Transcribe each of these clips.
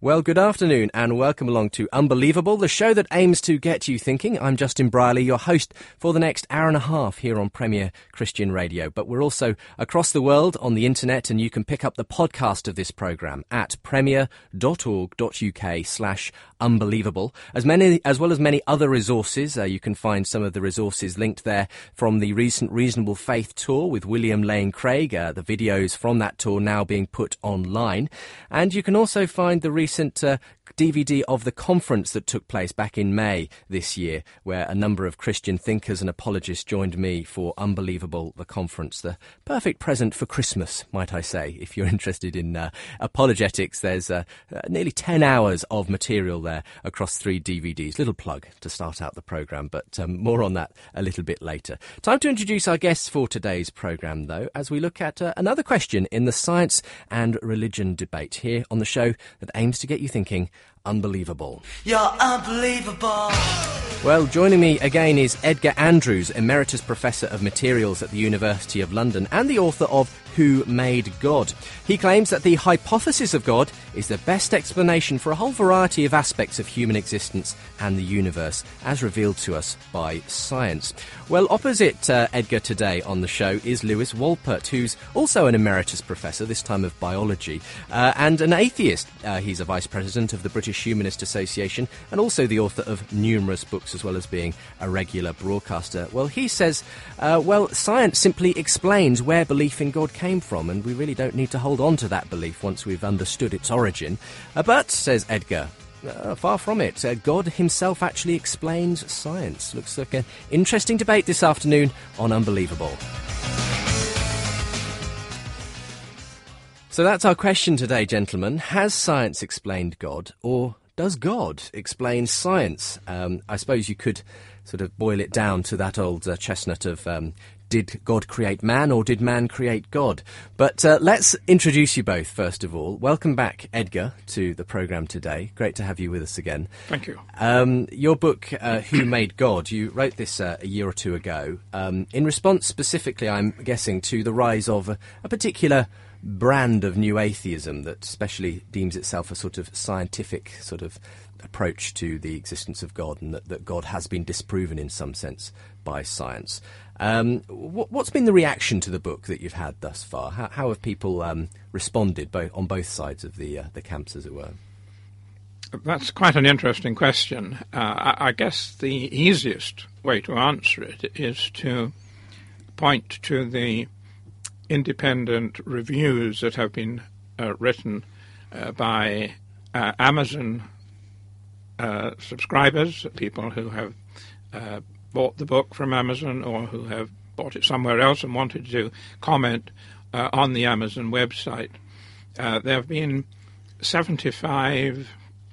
Well, good afternoon and welcome along to Unbelievable, the show that aims to get you thinking. I'm Justin Brierley, your host for the next hour and a half here on Premier Christian Radio. But we're also across the world on the internet, and you can pick up the podcast of this programme at premier.org.uk/unbelievable. As well as many other resources. You can find some of the resources linked there from the recent Reasonable Faith tour with William Lane Craig, the videos from that tour now being put online. And you can also find the recent DVD of the conference that took place back in May this year, where a number of Christian thinkers and apologists joined me for Unbelievable, the conference. The perfect present for Christmas, might I say. If you're interested in apologetics, there's nearly 10 hours of material there across 3 DVDs. Little plug to start out the programme, but more on that a little bit later. Time to introduce our guests for today's programme, though, as we look at another question in the science and religion debate here on the show that aims to get you thinking. Unbelievable. You're unbelievable. Well, joining me again is Edgar Andrews, Emeritus Professor of Materials at the University of London and the author of Who Made God? He claims that the hypothesis of God is the best explanation for a whole variety of aspects of human existence and the universe, as revealed to us by science. Well, opposite Edgar today on the show is Lewis Wolpert, who's also an Emeritus Professor, this time of biology, and an atheist. He's a Vice President of the British Humanist Association and also the author of numerous books, as well as being a regular broadcaster. Well, he says, science simply explains where belief in God came from, and we really don't need to hold on to that belief once we've understood its origin. But, says Edgar, far from it. God himself actually explains science. Looks like an interesting debate this afternoon on Unbelievable. So that's our question today, gentlemen. Has science explained God, or does God explain science? I suppose you could sort of boil it down to that old chestnut of did God create man, or did man create God? But let's introduce you both, first of all. Welcome back, Edgar, to the programme today. Great to have you with us again. Thank you. Your book, Who Made God? You wrote this a year or two ago in response specifically, I'm guessing, to the rise of a particular brand of new atheism that especially deems itself a sort of scientific sort of approach to the existence of God, and that God has been disproven in some sense by science. What's been the reaction to the book that you've had thus far? How have people responded on both sides of the camps, as it were? That's quite an interesting question. I guess the easiest way to answer it is to point to the independent reviews that have been written by Amazon subscribers, people who have bought the book from Amazon or who have bought it somewhere else and wanted to comment on the Amazon website. There have been 75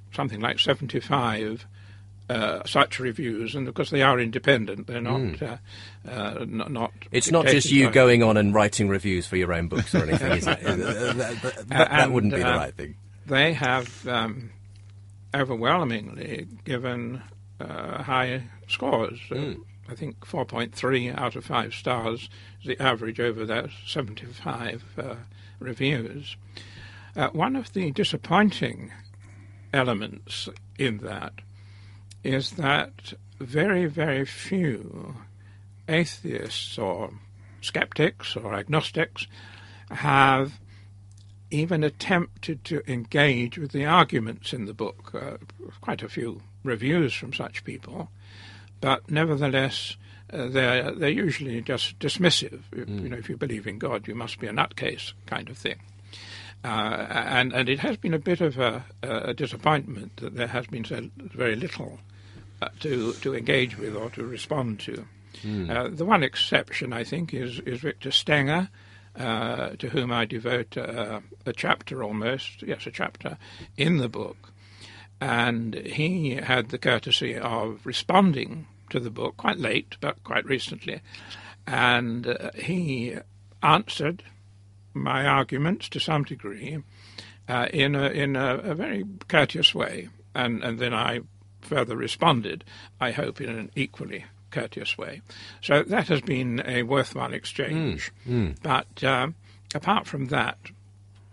such reviews, and because they are independent, they're not. It's not just you going on and writing reviews for your own books or anything, is it? That wouldn't be the right thing. They have overwhelmingly given high scores. I think 4.3 out of 5 stars is the average over those 75 reviews. One of the disappointing elements in that is that very, very few atheists or skeptics or agnostics have even attempted to engage with the arguments in the book. Quite a few reviews from such people, but nevertheless they're usually just dismissive. If you believe in God, you must be a nutcase kind of thing. And it has been a bit of a disappointment that there has been so very little to engage with or to respond to. The one exception, I think, is Victor Stenger, to whom I devote a chapter in the book. And he had the courtesy of responding to the book quite late, but quite recently. And he answered my arguments to some degree in a very courteous way. And then I further responded, I hope, in an equally courteous way. So that has been a worthwhile exchange. But apart from that,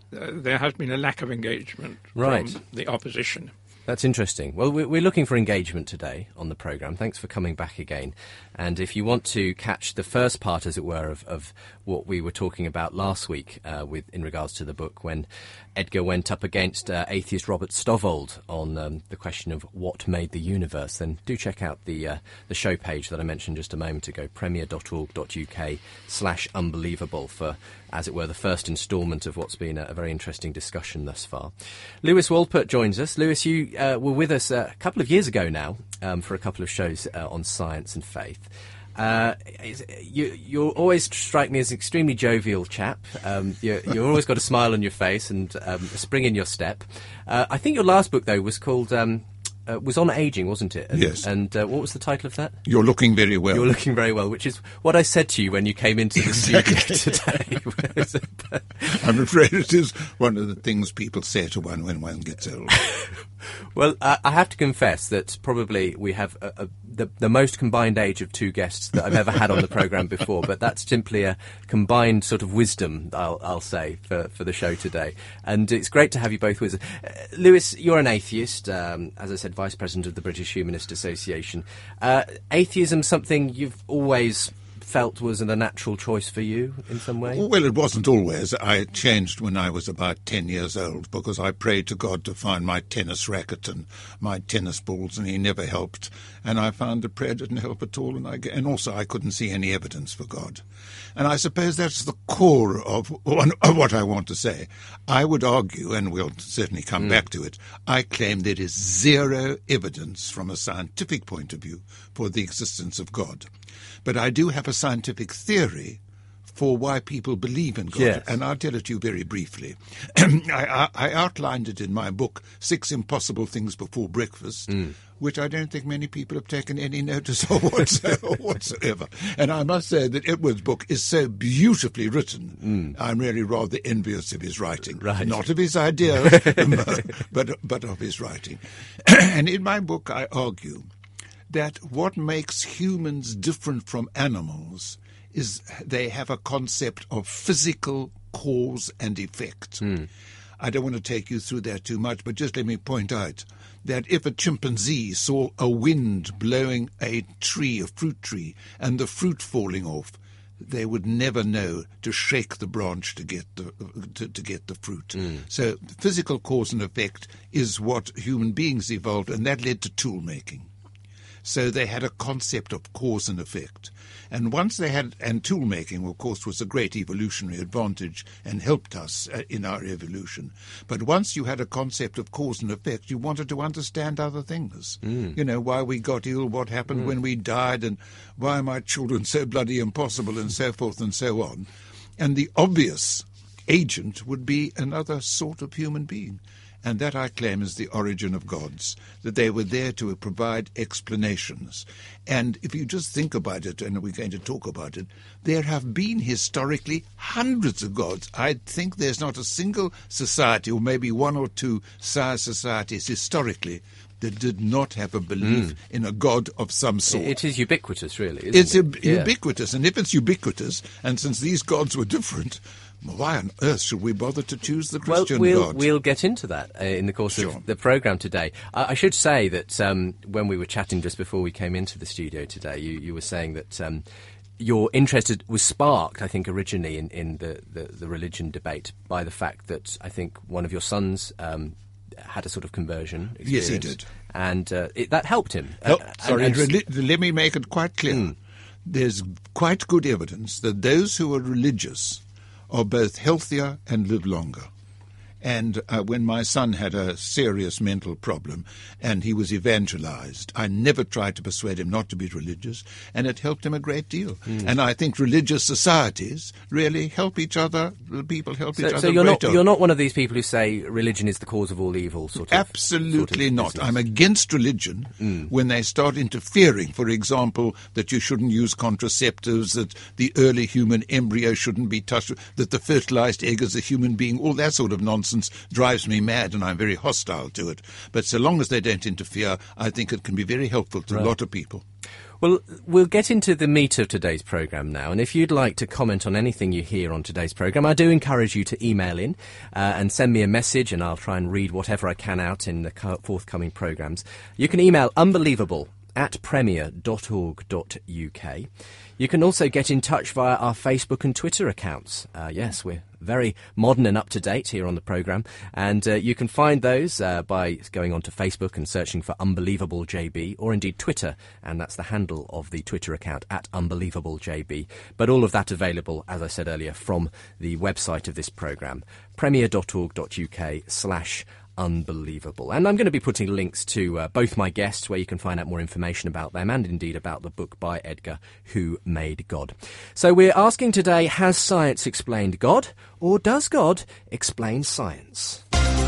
there has been a lack of engagement Right. from the opposition. That's interesting. Well, we're looking for engagement today on the programme. Thanks for coming back again. And if you want to catch the first part, as it were, of what we were talking about last week in regards to the book, when Edgar went up against atheist Robert Stovald on the question of what made the universe, then do check out the show page that I mentioned just a moment ago, premier.org.uk/unbelievable, for, as it were, the first instalment of what's been a very interesting discussion thus far. Lewis Wolpert joins us. Lewis, you were with us a couple of years ago now for a couple of shows on science and faith. You always strike me as an extremely jovial chap. You've always got a smile on your face and a spring in your step. I think your last book, though, was called... was on ageing, wasn't it? Yes. And what was the title of that? You're looking very well. You're looking very well, which is what I said to you when you came into the studio today. I'm afraid it is one of the things people say to one when one gets old. Well, I have to confess that probably we have the most combined age of two guests that I've ever had on the programme before, but that's simply a combined sort of wisdom, I'll say, for the show today. And it's great to have you both with us. Lewis, you're an atheist, as I said, Vice President of the British Humanist Association. Atheism something you've always felt was a natural choice for you in some way? Well, it wasn't always. I changed when I was about 10 years old because I prayed to God to find my tennis racket and my tennis balls, and he never helped. And I found that prayer didn't help at all, and also I couldn't see any evidence for God. And I suppose that's the core of what I want to say. I would argue, and we'll certainly come back to it, I claim there is zero evidence from a scientific point of view for the existence of God. But I do have a scientific theory for why people believe in God, yes. And I'll tell it to you very briefly. I outlined it in my book, 6 Impossible Things Before Breakfast, which I don't think many people have taken any notice of whatsoever. And I must say that Edward's book is so beautifully written. I'm really rather envious of his writing. Right. Not of his ideas, but of his writing. And in my book I argue that what makes humans different from animals is they have a concept of physical cause and effect. I don't want to take you through that too much, but just let me point out that if a chimpanzee saw a wind blowing a tree, a fruit tree, and the fruit falling off, they would never know to shake the branch to get the fruit. So physical cause and effect is what human beings evolved, and that led to tool making. So they had a concept of cause and effect. And once they had, and tool making, of course, was a great evolutionary advantage and helped us in our evolution. But once you had a concept of cause and effect, you wanted to understand other things. You know, why we got ill, what happened when we died, and why are my children so bloody impossible, and so forth and so on. And the obvious agent would be another sort of human being. And that, I claim, is the origin of gods, that they were there to provide explanations. And if you just think about it, and we're going to talk about it, there have been historically hundreds of gods. I think there's not a single society, or maybe one or two societies historically, that did not have a belief in a god of some sort. It is ubiquitous, really, isn't it? Ubiquitous. And if it's ubiquitous, and since these gods were different, why on earth should we bother to choose the Christian God? We'll get into that in the course of the programme today. I should say that when we were chatting just before we came into the studio today, you were saying that your interest was sparked, I think, originally in the religion debate by the fact that I think one of your sons had a sort of conversion experience. Yes, he did. And that helped him. Let me make it quite clear. There's quite good evidence that those who are religious are both healthier and live longer. And when my son had a serious mental problem and he was evangelized, I never tried to persuade him not to be religious, and it helped him a great deal. And I think religious societies really help each other. People help each other. So you're not one of these people who say religion is the cause of all evil, sort of? Absolutely not. Business. I'm against religion when they start interfering. For example, that you shouldn't use contraceptives, that the early human embryo shouldn't be touched, that the fertilized egg is a human being, all that sort of nonsense drives me mad, and I'm very hostile to it. But so long as they don't interfere, I think it can be very helpful to a lot of people. Well, we'll get into the meat of today's programme now, and if you'd like to comment on anything you hear on today's programme, I do encourage you to email in and send me a message, and I'll try and read whatever I can out in the forthcoming programmes. You can email unbelievable@premier.org.uk. You can also get in touch via our Facebook and Twitter accounts. Yes, we're very modern and up-to-date here on the programme, and you can find those by going onto Facebook and searching for UnbelievableJB, or indeed Twitter, and that's the handle of the Twitter account, @UnbelievableJB. But all of that available, as I said earlier, from the website of this programme, premier.org.uk/unbelievable. And I'm going to be putting links to both my guests, where you can find out more information about them and indeed about the book by Edgar, Who Made God. So we're asking today, has science explained God, or does God explain science?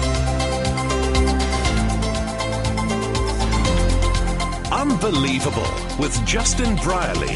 Unbelievable with Justin Brierley.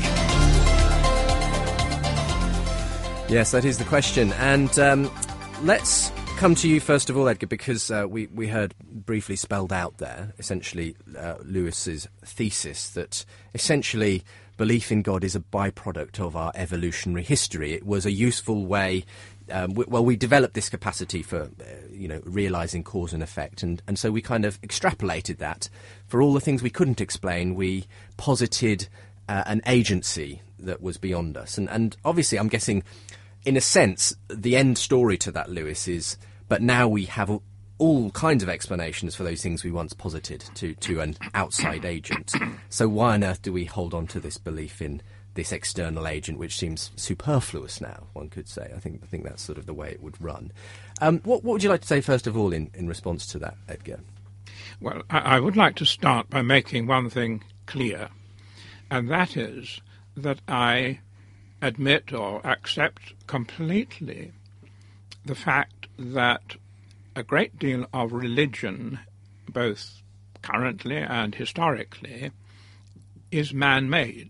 Yes, that is the question. And let's come to you first of all, Edgar, because we heard briefly spelled out there, essentially, Lewis's thesis that essentially belief in God is a byproduct of our evolutionary history. It was a useful way. We developed this capacity for, realising cause and effect, and so we kind of extrapolated that. For all the things we couldn't explain, we posited an agency that was beyond us. And obviously, I'm guessing, in a sense, the end story to that, Lewis, is, but now we have all kinds of explanations for those things we once posited to an outside agent. So why on earth do we hold on to this belief in this external agent, which seems superfluous now, one could say? I think that's sort of the way it would run. What would you like to say, first of all, in response to that, Edgar? Well, I would like to start by making one thing clear, and that is that I admit or accept completely the fact that a great deal of religion, both currently and historically, is man-made.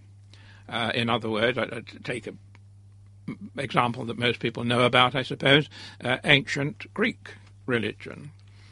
In other words, I take an example that most people know about, I suppose, ancient Greek religion.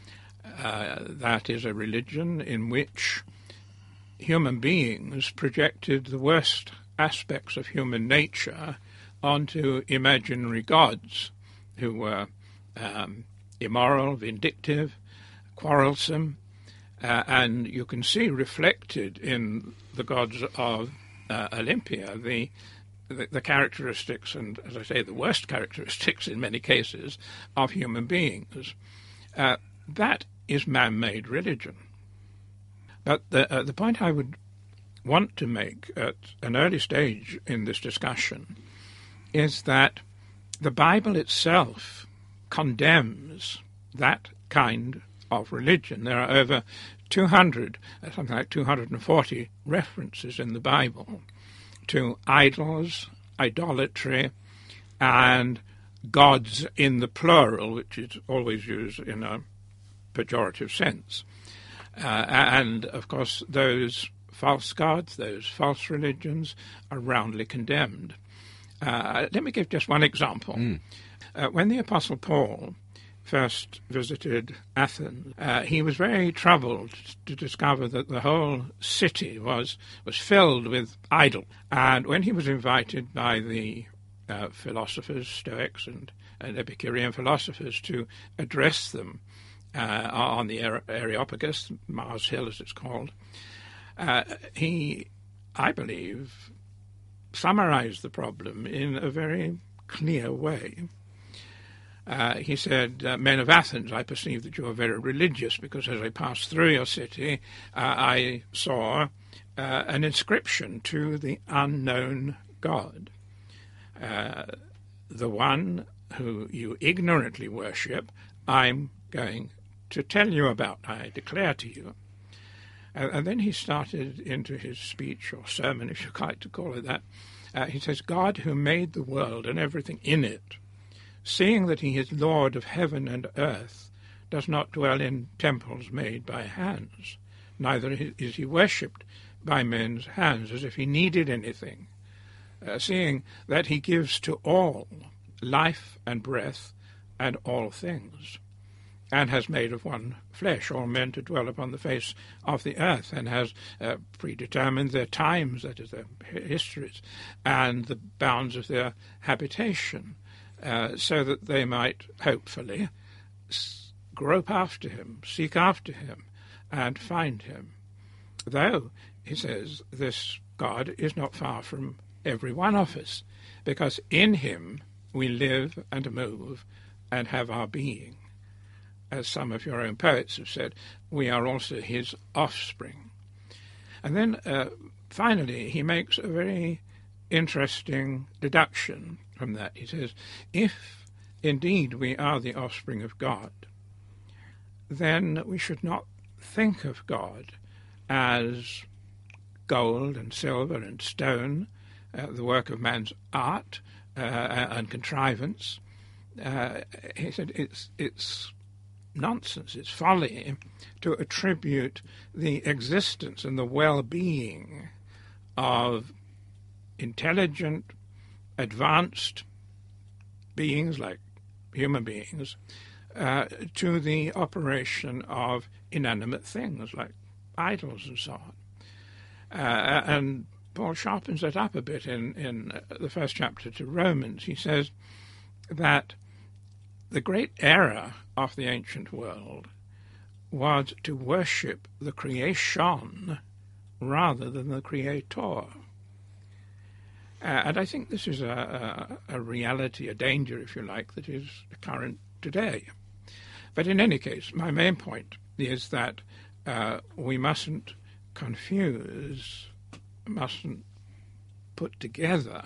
That is a religion in which human beings projected the worst aspects of human nature onto imaginary gods who were immoral, vindictive, quarrelsome, and you can see reflected in the gods of Olympia the characteristics, and as I say, the worst characteristics in many cases, of human beings. That is man-made religion. But the point I would want to make at an early stage in this discussion is that the Bible itself condemns that kind of religion. There are over 200, something like 240 references in the Bible to idols, idolatry, and gods in the plural, which is always used in a pejorative sense. And, of course, those false gods, those false religions, are roundly condemned. Let me give just one example. When the Apostle Paul first visited Athens, he was very troubled to discover that the whole city was filled with idols. And when he was invited by the philosophers, Stoics and Epicurean philosophers, to address them on the Areopagus, Mars Hill as it's called, he, I believe, summarized the problem in a very clear way. He said, "Men of Athens, I perceive that you are very religious, because as I passed through your city, I saw an inscription to the unknown God, the one who you ignorantly worship. I'm going to tell you about. I declare to you." And then he started into his speech, or sermon, if you like to call it that. He says, "God, who made the world and everything in it, seeing that he is Lord of heaven and earth, does not dwell in temples made by hands, neither is he worshipped by men's hands as if he needed anything, seeing that he gives to all life and breath and all things. and has made of one flesh all men to dwell upon the face of the earth, and has predetermined their times, that is, their histories, and the bounds of their habitation, so that they might hopefully grope after him, seek after him, and find him. Though, he says, this God is not far from every one of us, because in him we live and move and have our being. As some of your own poets have said, we are also his offspring. And then finally he makes a very interesting deduction from that. He says, if indeed we are the offspring of God, then we should not think of God as gold and silver and stone, the work of man's art and contrivance. He said it's nonsense, it's folly to attribute the existence and the well-being of intelligent, advanced beings like human beings to the operation of inanimate things like idols and so on. And Paul sharpens that up a bit in the first chapter to Romans. He says that the great error of the ancient world was to worship the creation rather than the creator. And I think this is a reality, a danger, if you like, that is current today. But in any case, my main point is that we mustn't confuse, mustn't put together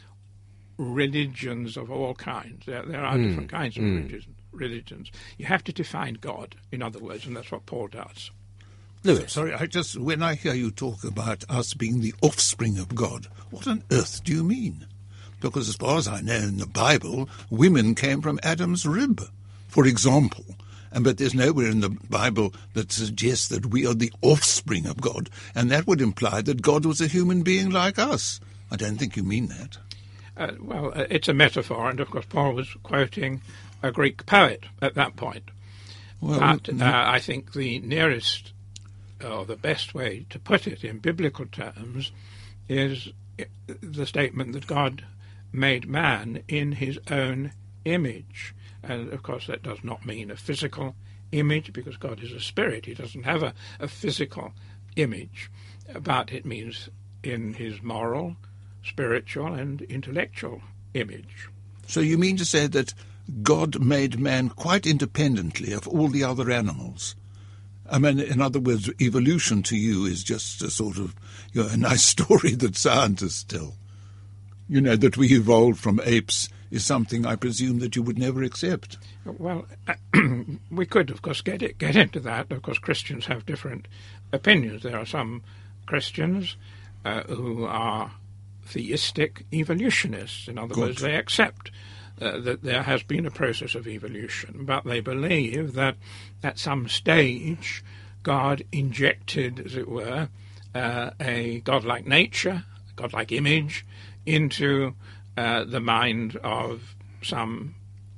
religions of all kinds. There are different kinds of religions. You have to define God, in other words, and that's what Paul does. Lewis. Sorry, when I hear you talk about us being the offspring of God, what on earth do you mean? Because as far as I know in the Bible, women came from Adam's rib, for example. But there's nowhere in the Bible that suggests that we are the offspring of God, and that would imply that God was a human being like us. I don't think you mean that. It's a metaphor, and of course Paul was quoting a Greek poet at that point. But I think the nearest, or the best way to put it in biblical terms, is the statement that God made man in his own image. And, of course, that does not mean a physical image, because God is a spirit. He doesn't have a physical image. But it means in his moral, spiritual, and intellectual image. So you mean to say that God made man quite independently of all the other animals? I mean, in other words, evolution to you is just a sort of, a nice story that scientists tell. You know, that we evolved from apes is something I presume that you would never accept. Well, we could, of course, get into that. Of course, Christians have different opinions. There are some Christians who are theistic evolutionists. In other words, they accept that there has been a process of evolution, but they believe that at some stage God injected, as it were, a godlike nature, a godlike image into the mind of some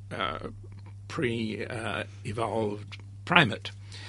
pre-evolved primate.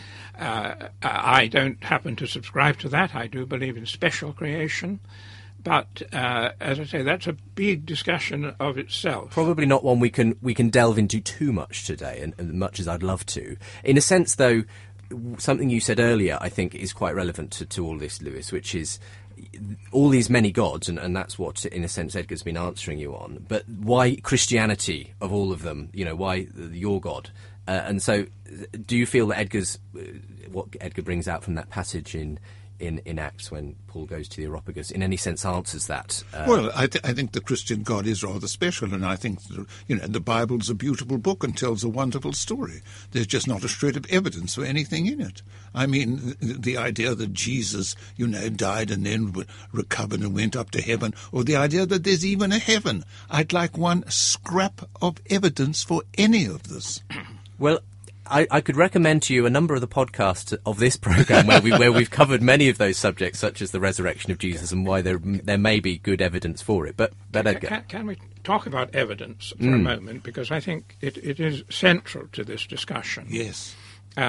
I don't happen to subscribe to that. I do believe in special creation. But, as I say, that's a big discussion of itself. Probably not one we can delve into too much today, and much as I'd love to. In a sense, though, something you said earlier, I think, is quite relevant to all this, Lewis, which is all these many gods, and that's what, in a sense, Edgar's been answering you on. But why Christianity of all of them? Why your God? And so, do you feel that what Edgar brings out from that passage in Acts when Paul goes to the Areopagus, in any sense answers that? Well, I think the Christian God is rather special, and I think, the Bible's a beautiful book and tells a wonderful story. There's just not a shred of evidence for anything in it. I mean, the idea that Jesus, died and then recovered and went up to heaven, or the idea that there's even a heaven. I'd like one scrap of evidence for any of this. Well, I could recommend to you a number of the podcasts of this program where we've covered many of those subjects, such as the resurrection of Jesus and why there may be good evidence for it. But Edgar, can we talk about evidence for a moment, because I think it is central to this discussion. Yes.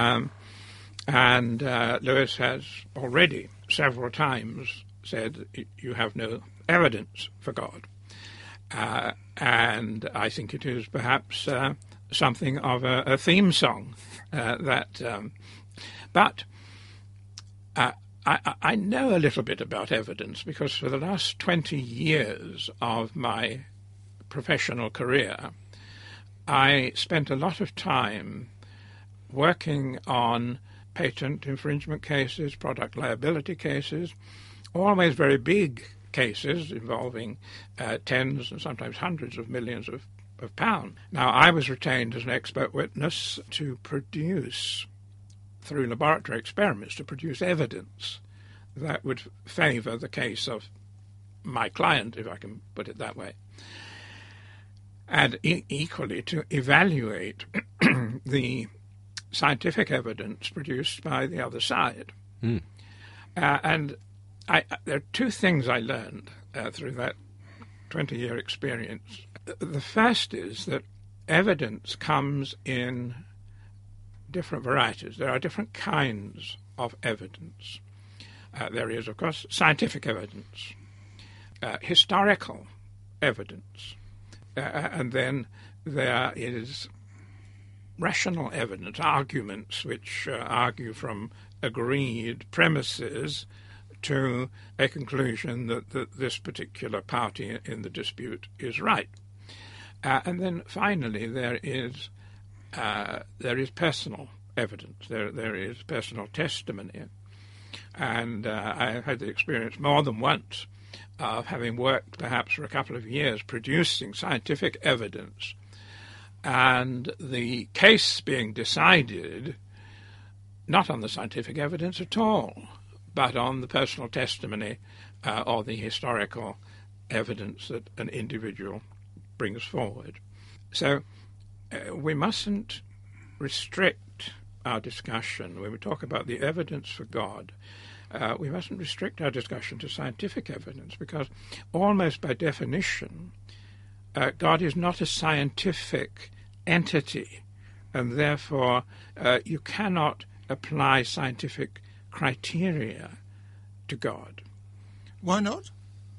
And Lewis has already several times said you have no evidence for God. And I think it is perhaps something of a theme song but I know a little bit about evidence, because for the last 20 years of my professional career, I spent a lot of time working on patent infringement cases, product liability cases, always very big cases involving tens and sometimes hundreds of millions of pounds. Now, I was retained as an expert witness to produce, through laboratory experiments, to produce evidence that would favour the case of my client, if I can put it that way, and equally to evaluate the scientific evidence produced by the other side. And there are two things I learned through that 20-year experience. The first is that evidence comes in different varieties. There are different kinds of evidence. There is, of course, scientific evidence, historical evidence, and then there is rational evidence, arguments which argue from agreed premises to a conclusion that this particular party in the dispute is right. And then finally there is personal evidence, there is personal testimony. And I've had the experience more than once of having worked perhaps for a couple of years producing scientific evidence, and the case being decided not on the scientific evidence at all, but on the personal testimony or the historical evidence that an individual brings forward. So we mustn't restrict our discussion. When we talk about the evidence for God, we mustn't restrict our discussion to scientific evidence, because almost by definition, God is not a scientific entity, and therefore you cannot apply scientific criteria to God. Why not?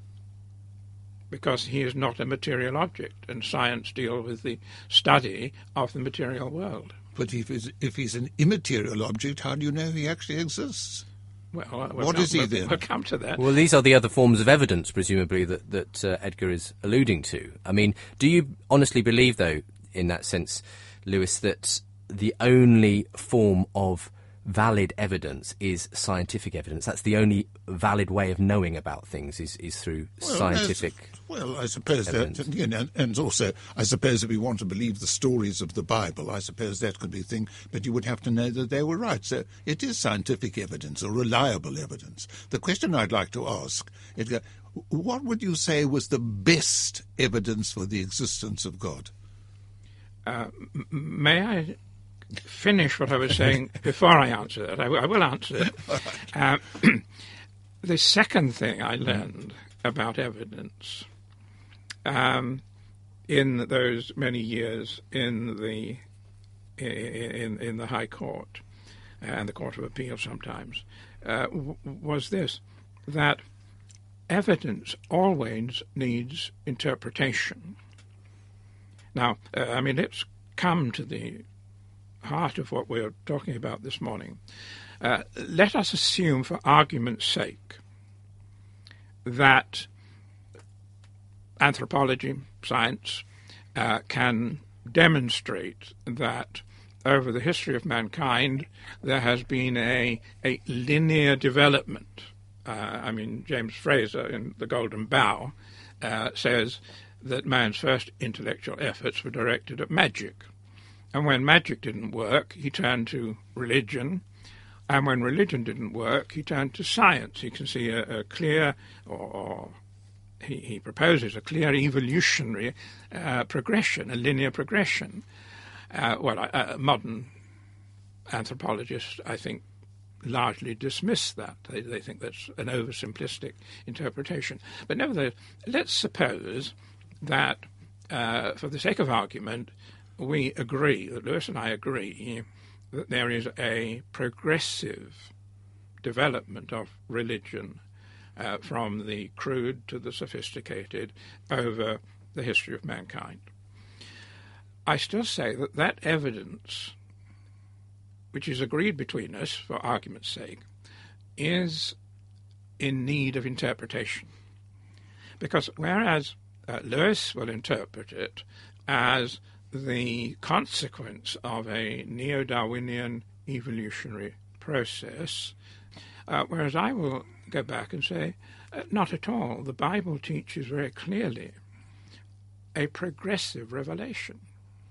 Because he is not a material object, and science deals with the study of the material world. But if he's an immaterial object, how do you know he actually exists? Well, what is he then? We'll come to that. Well, these are the other forms of evidence, presumably, that Edgar is alluding to. I mean, do you honestly believe, though, in that sense, Lewis, that the only form of valid evidence is scientific evidence? That's the only valid way of knowing about things is through scientific I suppose evidence. that, and also, I suppose if we want to believe the stories of the Bible, I suppose that could be a thing, but you would have to know that they were right. So it is scientific evidence, or reliable evidence. The question I'd like to ask, Edgar, what would you say was the best evidence for the existence of God? May I finish what I was saying before I answer that? I will answer it. The second thing I learned about evidence in those many years in the High Court and the Court of Appeal sometimes was this, that evidence always needs interpretation. Now, let's come to the heart of what we're talking about this morning. Let us assume, for argument's sake, that anthropology, science, can demonstrate that over the history of mankind there has been a linear development. James Fraser in The Golden Bough says that man's first intellectual efforts were directed at magic. And when magic didn't work, he turned to religion. And when religion didn't work, he turned to science. He can see a clear, or he proposes a clear evolutionary progression, a linear progression. Modern anthropologists, I think, largely dismiss that. They think that's an oversimplistic interpretation. But nevertheless, let's suppose that, for the sake of argument, we agree, that Lewis and I agree, that there is a progressive development of religion from the crude to the sophisticated over the history of mankind. I still say that that evidence, which is agreed between us for argument's sake, is in need of interpretation. Because whereas Lewis will interpret it as the consequence of a neo-Darwinian evolutionary process, whereas I will go back and say, not at all. The Bible teaches very clearly a progressive revelation.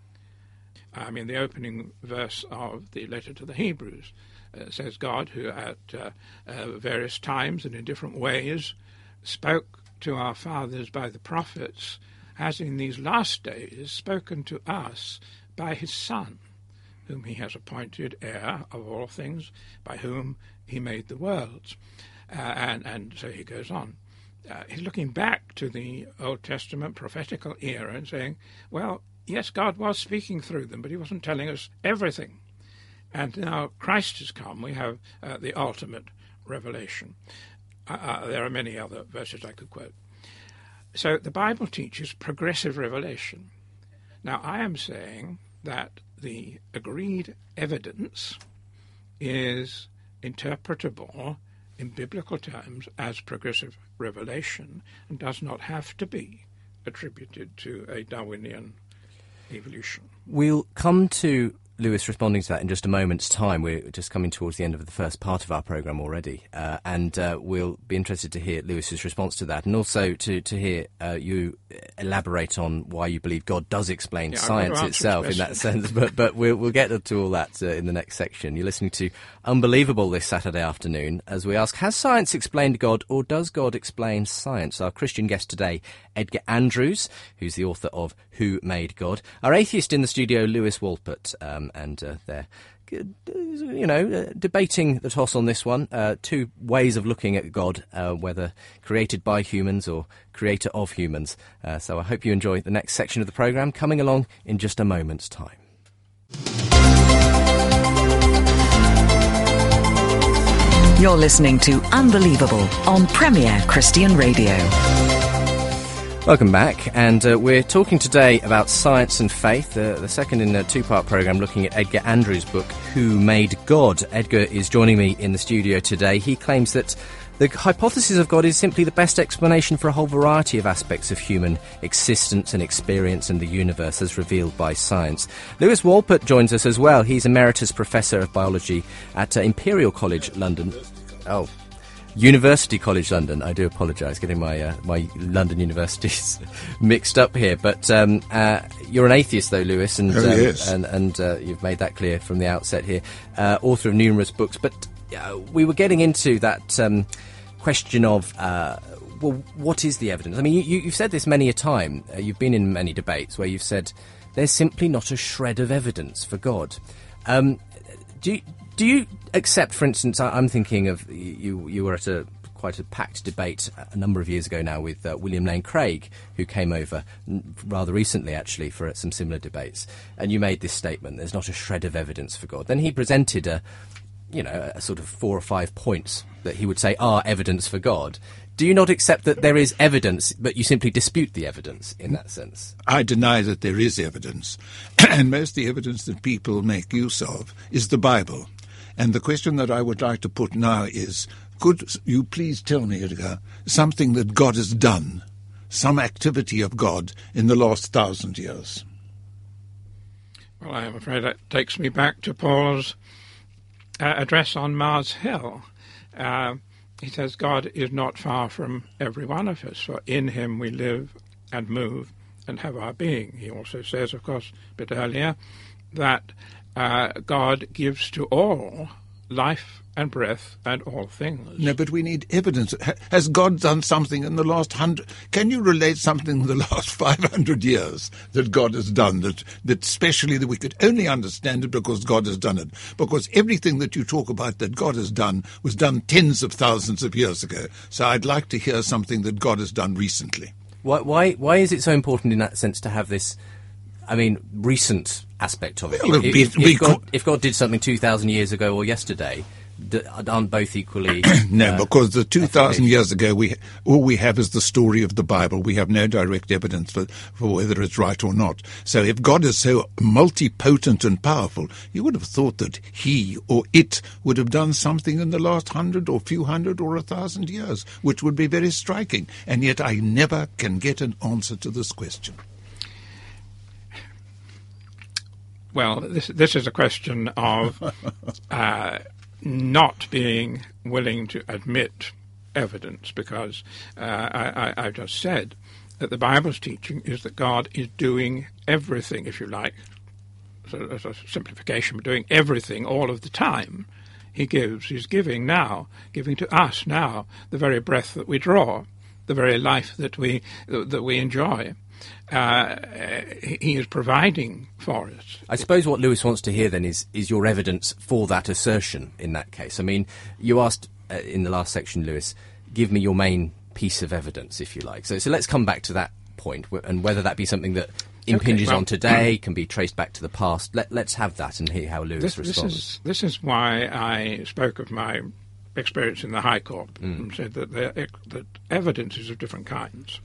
I mean, the opening verse of the letter to the Hebrews says, God, who at various times and in different ways spoke to our fathers by the prophets, has in these last days spoken to us by his Son, whom he has appointed heir of all things, by whom he made the worlds. And so he goes on. He's looking back to the Old Testament prophetical era and saying, well, yes, God was speaking through them, but he wasn't telling us everything. And now Christ has come. We have the ultimate revelation. There are many other verses I could quote. So the Bible teaches progressive revelation. Now, I am saying that the agreed evidence is interpretable in biblical terms as progressive revelation and does not have to be attributed to a Darwinian evolution. We'll come to Lewis responding to that in just a moment's time. We're just coming towards the end of the first part of our programme already, and we'll be interested to hear Lewis's response to that, and also to hear you elaborate on why you believe God does explain science itself in that sense. But we'll get to all that in the next section. You're listening to Unbelievable this Saturday afternoon as we ask, has science explained God, or does God explain science? Our Christian guest today, Edgar Andrews, who's the author of Who Made God. Our atheist in the studio, Lewis Wolpert, and they're, debating the toss on this one. Two ways of looking at God, whether created by humans or creator of humans. So I hope you enjoy the next section of the programme, coming along in just a moment's time. You're listening to Unbelievable on Premier Christian Radio. Welcome back, and we're talking today about science and faith, the second in a two-part programme looking at Edgar Andrews' book, Who Made God? Edgar is joining me in the studio today. He claims that the hypothesis of God is simply the best explanation for a whole variety of aspects of human existence and experience in the universe as revealed by science. Lewis Wolpert joins us as well. He's Emeritus Professor of Biology at Imperial College London. University College London. I do apologise, getting my London universities mixed up here. But you're an atheist, though, Lewis, and yes. and you've made that clear from the outset here. Author of numerous books, but we were getting into that question of what is the evidence? I mean, you've said this many a time. You've been in many debates where you've said there's simply not a shred of evidence for God. Do you accept, for instance, I'm thinking of you were at quite a packed debate a number of years ago now with William Lane Craig, who came over rather recently, actually, for some similar debates, and you made this statement: there's not a shred of evidence for God. Then he presented a sort of 4 or 5 points that he would say are evidence for God. Do you not accept that there is evidence, but you simply dispute the evidence in that sense? I deny that there is evidence, and most of the evidence that people make use of is the Bible. And the question that I would like to put now is, could you please tell me, Edgar, something that God has done, some activity of God in the last 1,000 years? Well, I am afraid that takes me back to Paul's address on Mars Hill. He says, God is not far from every one of us, for in him we live and move and have our being. He also says, of course, a bit earlier, that God gives to all life and breath and all things. No, but we need evidence. Has God done something in the last 100? Can you relate something in the last 500 years that God has done that especially that we could only understand it because God has done it? Because everything that you talk about that God has done was done tens of thousands of years ago. So I'd like to hear something that God has done recently. Why is it so important in that sense to have this, recent aspect of it? Well, if God did something 2,000 years ago or yesterday, aren't both equally... No, because the 2,000 years ago, all we have is the story of the Bible. We have no direct evidence for whether it's right or not. So if God is so multipotent and powerful, you would have thought that he or it would have done something in the last 100 or few hundred or 1,000 years, which would be very striking. And yet I never can get an answer to this question. Well, this is a question of not being willing to admit evidence, because I just said that the Bible's teaching is that God is doing everything, if you like, as a simplification, but doing everything all of the time. He's giving to us now, the very breath that we draw, the very life that we enjoy. He is providing for us. I suppose what Lewis wants to hear then is your evidence for that assertion in that case. You asked in the last section, Lewis, give me your main piece of evidence, if you like. So let's come back to that point, and whether that be something that impinges on today, can be traced back to the past. Let's have that and hear how Lewis responds. This is why I spoke of my experience in the High Court and said that evidence is of different kinds.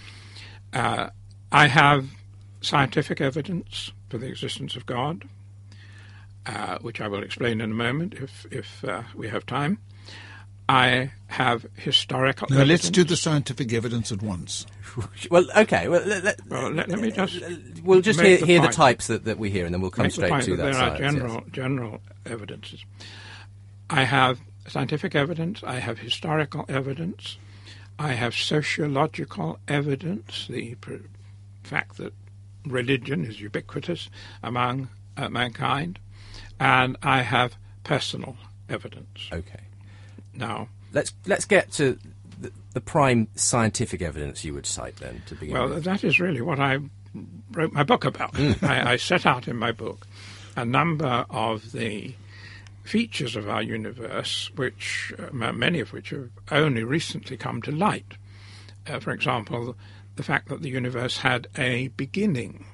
I have scientific evidence for the existence of God, which I will explain in a moment if we have time. I have historical evidence. Let's do the scientific evidence at once. Well, okay. Well, let me just... We'll just hear the types that we hear, and then we'll come straight to that. There are general evidences. I have scientific evidence. I have historical evidence. I have sociological evidence, the fact that religion is ubiquitous among mankind, and I have personal evidence. Okay. Now, let's get to the prime scientific evidence you would cite then to begin with. Well, that is really what I wrote my book about. I set out in my book a number of the features of our universe, which many of which have only recently come to light. For example, the fact that the universe had a beginning,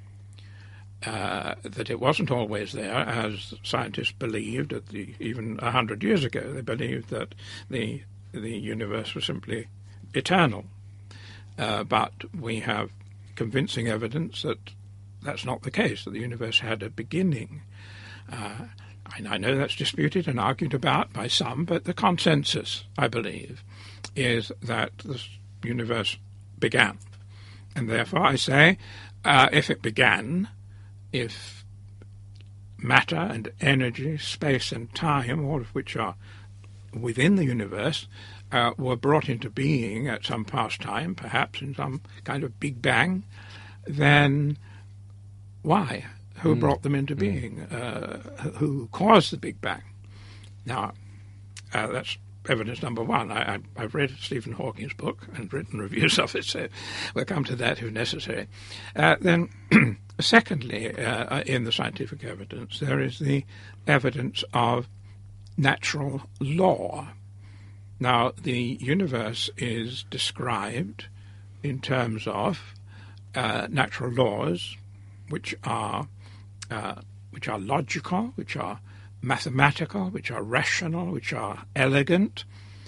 that it wasn't always there, as scientists believed even 100 years ago. They believed that the universe was simply eternal. But we have convincing evidence that that's not the case, that the universe had a beginning. I know that's disputed and argued about by some, but the consensus, I believe, is that the universe began. And therefore I say, if it began, if matter and energy, space and time, all of which are within the universe, were brought into being at some past time, perhaps in some kind of Big Bang, then why? Who brought them into being? Who caused the Big Bang? Now, that's evidence number one. I've read Stephen Hawking's book and written reviews of it, so we'll come to that if necessary. Then, secondly, in the scientific evidence, there is the evidence of natural law. Now, the universe is described in terms of natural laws, which are logical, which are mathematical, which are rational, which are elegant,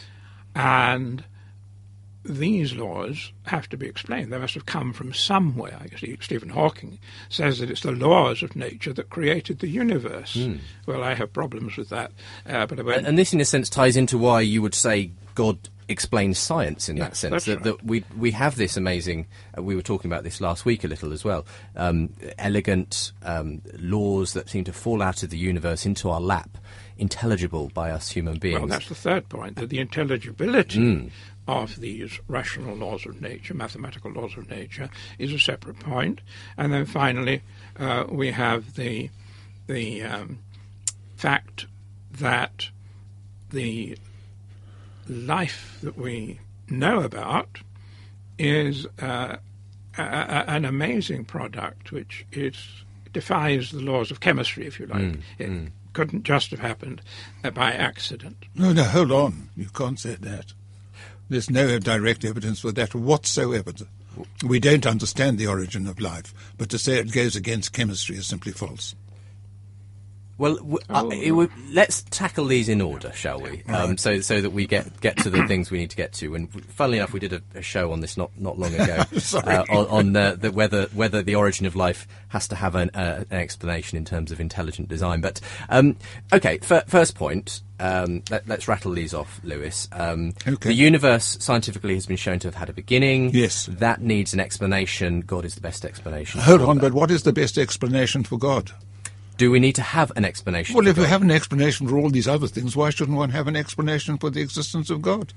and these laws have to be explained. They must have come from somewhere. You see, Stephen Hawking says that it's the laws of nature that created the universe. Well, I have problems with that. And this, in a sense, ties into why you would say God explains science in that sense. That we have this amazing, we were talking about this last week a little as well, elegant laws that seem to fall out of the universe into our lap, intelligible by us human beings. Well, that's the third point, that the intelligibility of these rational laws of nature, mathematical laws of nature, is a separate point. And then finally, we have the fact that the life that we know about is an amazing product which defies the laws of chemistry, if you like. It couldn't just have happened by accident. No, hold on. You can't say that. There's no direct evidence for that whatsoever. We don't understand the origin of life, but to say it goes against chemistry is simply false. Well, let's tackle these in order, shall we? So that we get to the things we need to get to. And funnily enough, we did a show on this not long ago on whether the origin of life has to have an explanation in terms of intelligent design. But okay, first point. Let's rattle these off, Lewis. Okay. The universe scientifically has been shown to have had a beginning. Yes. That needs an explanation. God is the best explanation. Hold on, but what is the best explanation for God? Do we need to have an explanation? Well, for if we God? have an explanation for all these other things, why shouldn't one have an explanation for the existence of God?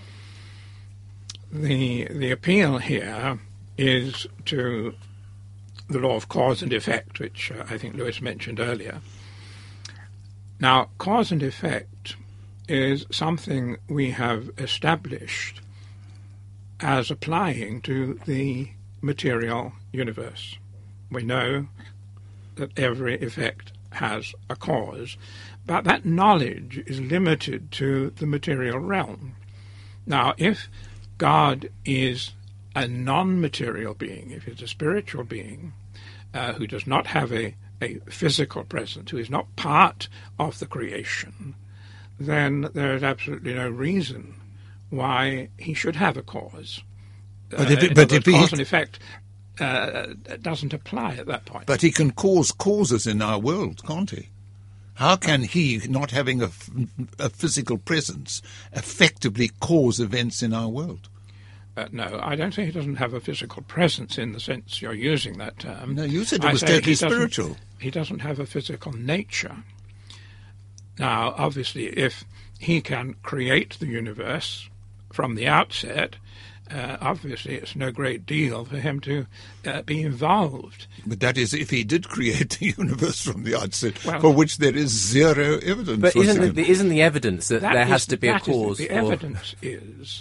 The appeal here is to the law of cause and effect, which I think Lewis mentioned earlier. Now, cause and effect is something we have established as applying to the material universe. We know that every effect has a cause, but that knowledge is limited to the material realm. Now, if God is a non-material being, if he's a spiritual being who does not have a physical presence, who is not part of the creation, then there is absolutely no reason why he should have a cause. But if cause and effect doesn't apply at that point. But he can cause causes in our world, can't he? How can he, not having a physical presence, effectively cause events in our world? No, I don't think he doesn't have a physical presence in the sense you're using that term. No, you said it was totally spiritual. He doesn't have a physical nature. Now, obviously, if he can create the universe from the outset, obviously it's no great deal for him to be involved. But that is if he did create the universe from the outset, for which there is zero evidence. But isn't the evidence that there has to be a cause? The evidence is...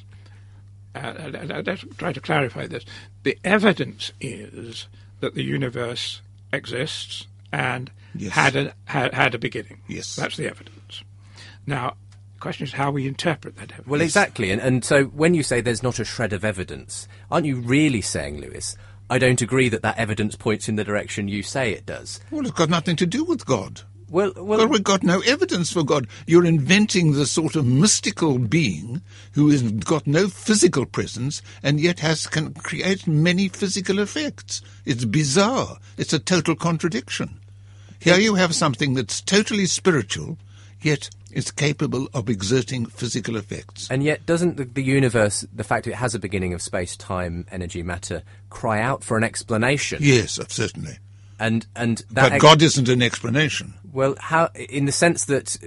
let's try to clarify this. The evidence is that the universe exists and had a beginning. Yes. That's the evidence. Now, the question is how we interpret that evidence. Well, exactly. And so when you say there's not a shred of evidence, aren't you really saying, Lewis, I don't agree that evidence points in the direction you say it does? Well, it's got nothing to do with God. Well, we've got no evidence for God. You're inventing the sort of mystical being who has got no physical presence and yet can create many physical effects. It's bizarre. It's a total contradiction. Here you have something that's totally spiritual, yet it's capable of exerting physical effects. And yet doesn't the universe, the fact it has a beginning of space, time, energy, matter, cry out for an explanation? Yes, certainly. And that but God isn't an explanation. Well, how, in the sense that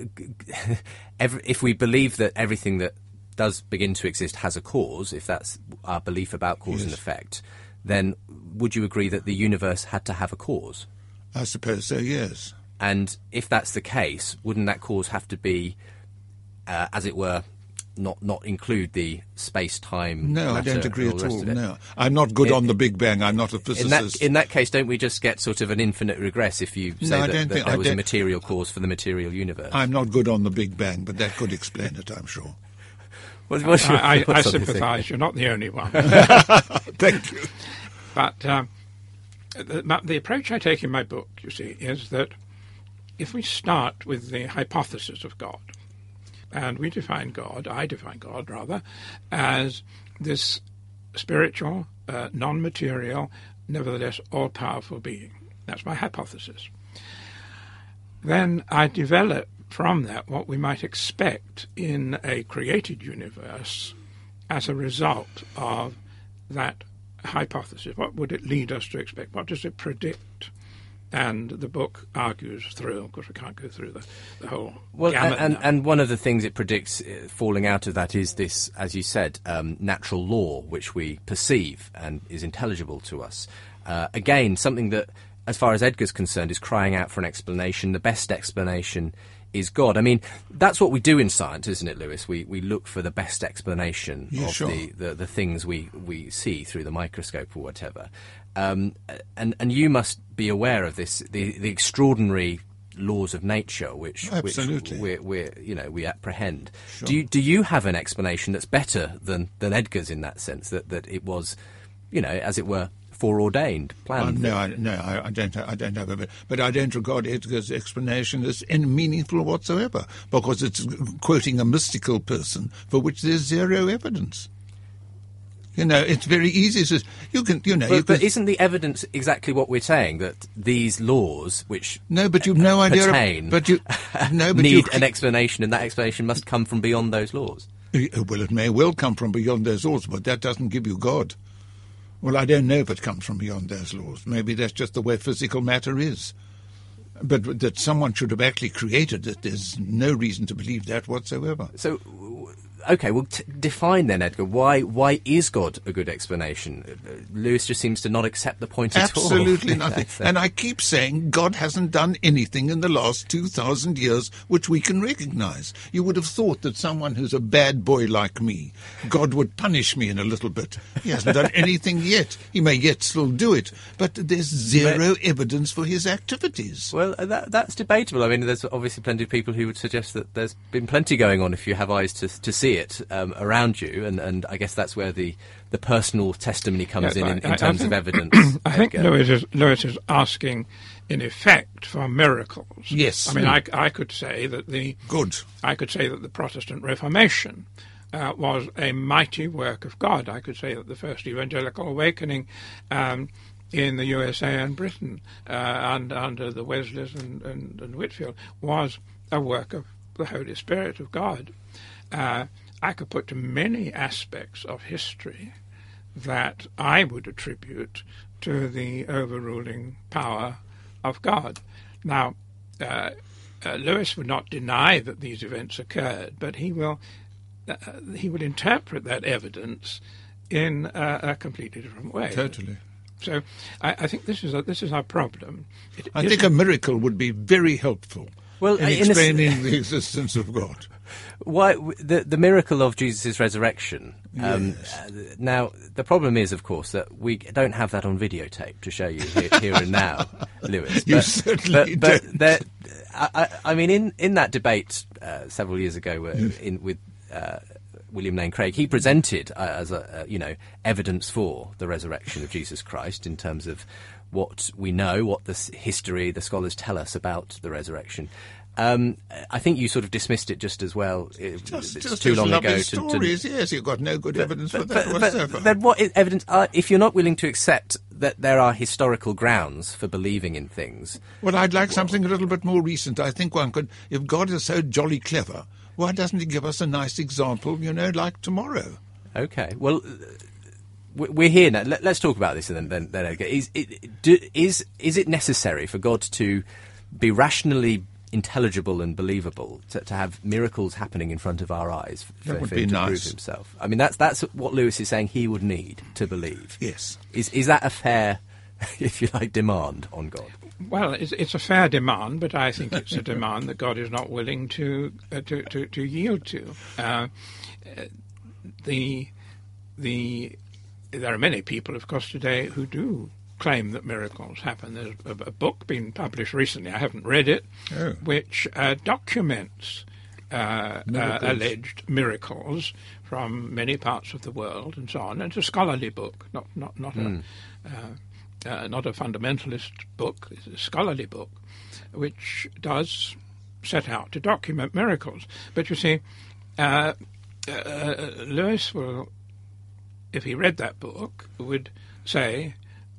if we believe that everything that does begin to exist has a cause, if that's our belief about cause and effect, then would you agree that the universe had to have a cause? I suppose so, yes. And if that's the case, wouldn't that cause have to be, as it were, not include the space-time? No, I don't agree at all. No, I'm not good on the Big Bang. I'm not a physicist. In that case, don't we just get sort of an infinite regress if you say that there was a material cause for the material universe? I'm not good on the Big Bang, but that could explain it, I'm sure. I sympathise. You're not the only one. Thank you. But the approach I take in my book, you see, is that if we start with the hypothesis of God, and I define God, rather, as this spiritual, non-material, nevertheless all-powerful being. That's my hypothesis. Then I develop from that what we might expect in a created universe as a result of that hypothesis. What would it lead us to expect? What does it predict? And the book argues through, of course we can't go through the whole gamut. And one of the things it predicts falling out of that is this, as you said, natural law, which we perceive and is intelligible to us. Again, something that, as far as Edgar's concerned, is crying out for an explanation. The best explanation is God. I mean, that's what we do in science, isn't it, Lewis? We look for the best explanation of sure. the things we see through the microscope or whatever. And you must be aware of this, the extraordinary laws of nature which we apprehend. Sure. Do you have an explanation that's better than Edgar's in that sense, that it was, as it were, foreordained, planned? I don't have a, but I don't regard Edgar's explanation as meaningful whatsoever, because it's quoting a mystical person for which there's zero evidence. It's very easy to But isn't the evidence exactly what we're saying, that these laws, which but you've no idea, pertain, need an explanation, and that explanation must come from beyond those laws? Well, it may well come from beyond those laws, but that doesn't give you God. Well, I don't know if it comes from beyond those laws. Maybe that's just the way physical matter is. But that someone should have actually created it, there's no reason to believe that whatsoever. So, okay, well, define then, Edgar. Why is God a good explanation? Lewis just seems to not accept the point at all. Absolutely nothing. And I keep saying God hasn't done anything in the last 2,000 years which we can recognize. You would have thought that someone who's a bad boy like me, God would punish me in a little bit. He hasn't done anything yet. He may yet still do it, but there's zero evidence for his activities. Well, that's debatable. I mean, there's obviously plenty of people who would suggest that there's been plenty going on if you have eyes to see it around you, and I guess that's where the personal testimony comes in terms of evidence. I think Lewis is asking, in effect, for miracles. Yes. I mean, I could say that the Protestant Reformation was a mighty work of God. I could say that the first evangelical awakening in the USA and Britain and under the Wesleys and Whitfield was a work of the Holy Spirit of God. I could put to many aspects of history that I would attribute to the overruling power of God. Now, Lewis would not deny that these events occurred, but he will interpret that evidence in a completely different way. Totally. So I think this is our problem. I think a miracle would be very helpful in explaining the existence of God. Why the miracle of Jesus' resurrection? Yes. Now, the problem is, of course, that we don't have that on videotape to show you here and now, Lewis. You certainly don't. But I mean, in that debate several years ago with William Lane Craig, he presented as evidence for the resurrection of Jesus Christ in terms of what we know, what the history, the scholars tell us about the resurrection. I think you sort of dismissed it just as well. Just too long ago. Stories, yes, you've got no good evidence for that whatsoever. But then what evidence? If you're not willing to accept that there are historical grounds for believing in things, well, I'd like something a little bit more recent. I think one could, if God is so jolly clever, why doesn't he give us a nice example, like tomorrow? Okay, well, we're here now. Let's talk about this, and then Edgar. Is it necessary for God to be rationally intelligible and believable, to have miracles happening in front of our eyes for him to prove himself? I mean, that's what Lewis is saying he would need to believe. Yes. Is that a fair, if you like, demand on God? Well, it's a fair demand, but I think it's a demand that God is not willing to yield to. There are many people, of course, today who do claim that miracles happen. There's a book been published recently, I haven't read it, which documents alleged miracles from many parts of the world and so on. And it's a scholarly book, not a fundamentalist book. It's a scholarly book which does set out to document miracles. But you see, Lewis will, if he read that book, would say,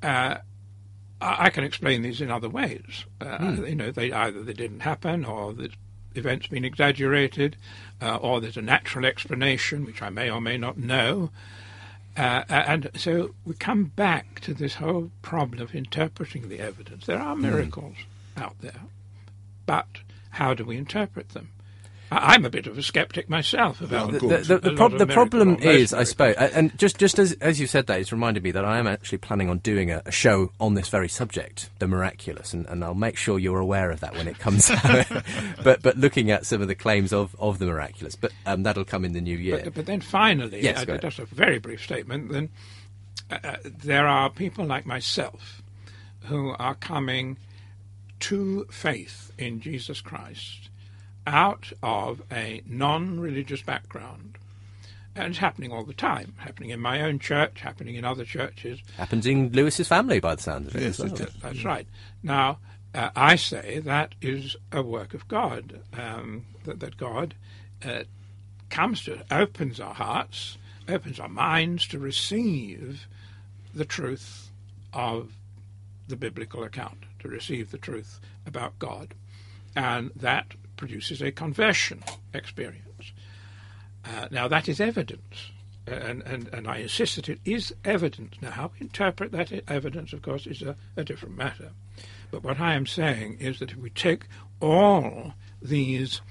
I can explain these in other ways. They didn't happen, or the event's been exaggerated, or there's a natural explanation which I may or may not know. And so we come back to this whole problem of interpreting the evidence. There are miracles out there, but how do we interpret them? I'm a bit of a skeptic myself about the problem is, I suppose, and just as you said that, it's reminded me that I am actually planning on doing a show on this very subject, the miraculous, and I'll make sure you're aware of that when it comes out. but looking at some of the claims of the miraculous, but that'll come in the new year. But then finally, yes, just a very brief statement, then there are people like myself who are coming to faith in Jesus Christ out of a non-religious background. And it's happening all the time, happening in my own church, happening in other churches. Happens in Lewis's family, by the sound of it. Yes, as well. That's right. Now, I say that is a work of God, that God comes to, opens our hearts, opens our minds to receive the truth of the biblical account, to receive the truth about God. And that produces a conversion experience. Now, that is evidence, and I insist that it is evidence. Now, how we interpret that evidence, of course, is a different matter. But what I am saying is that if we take all these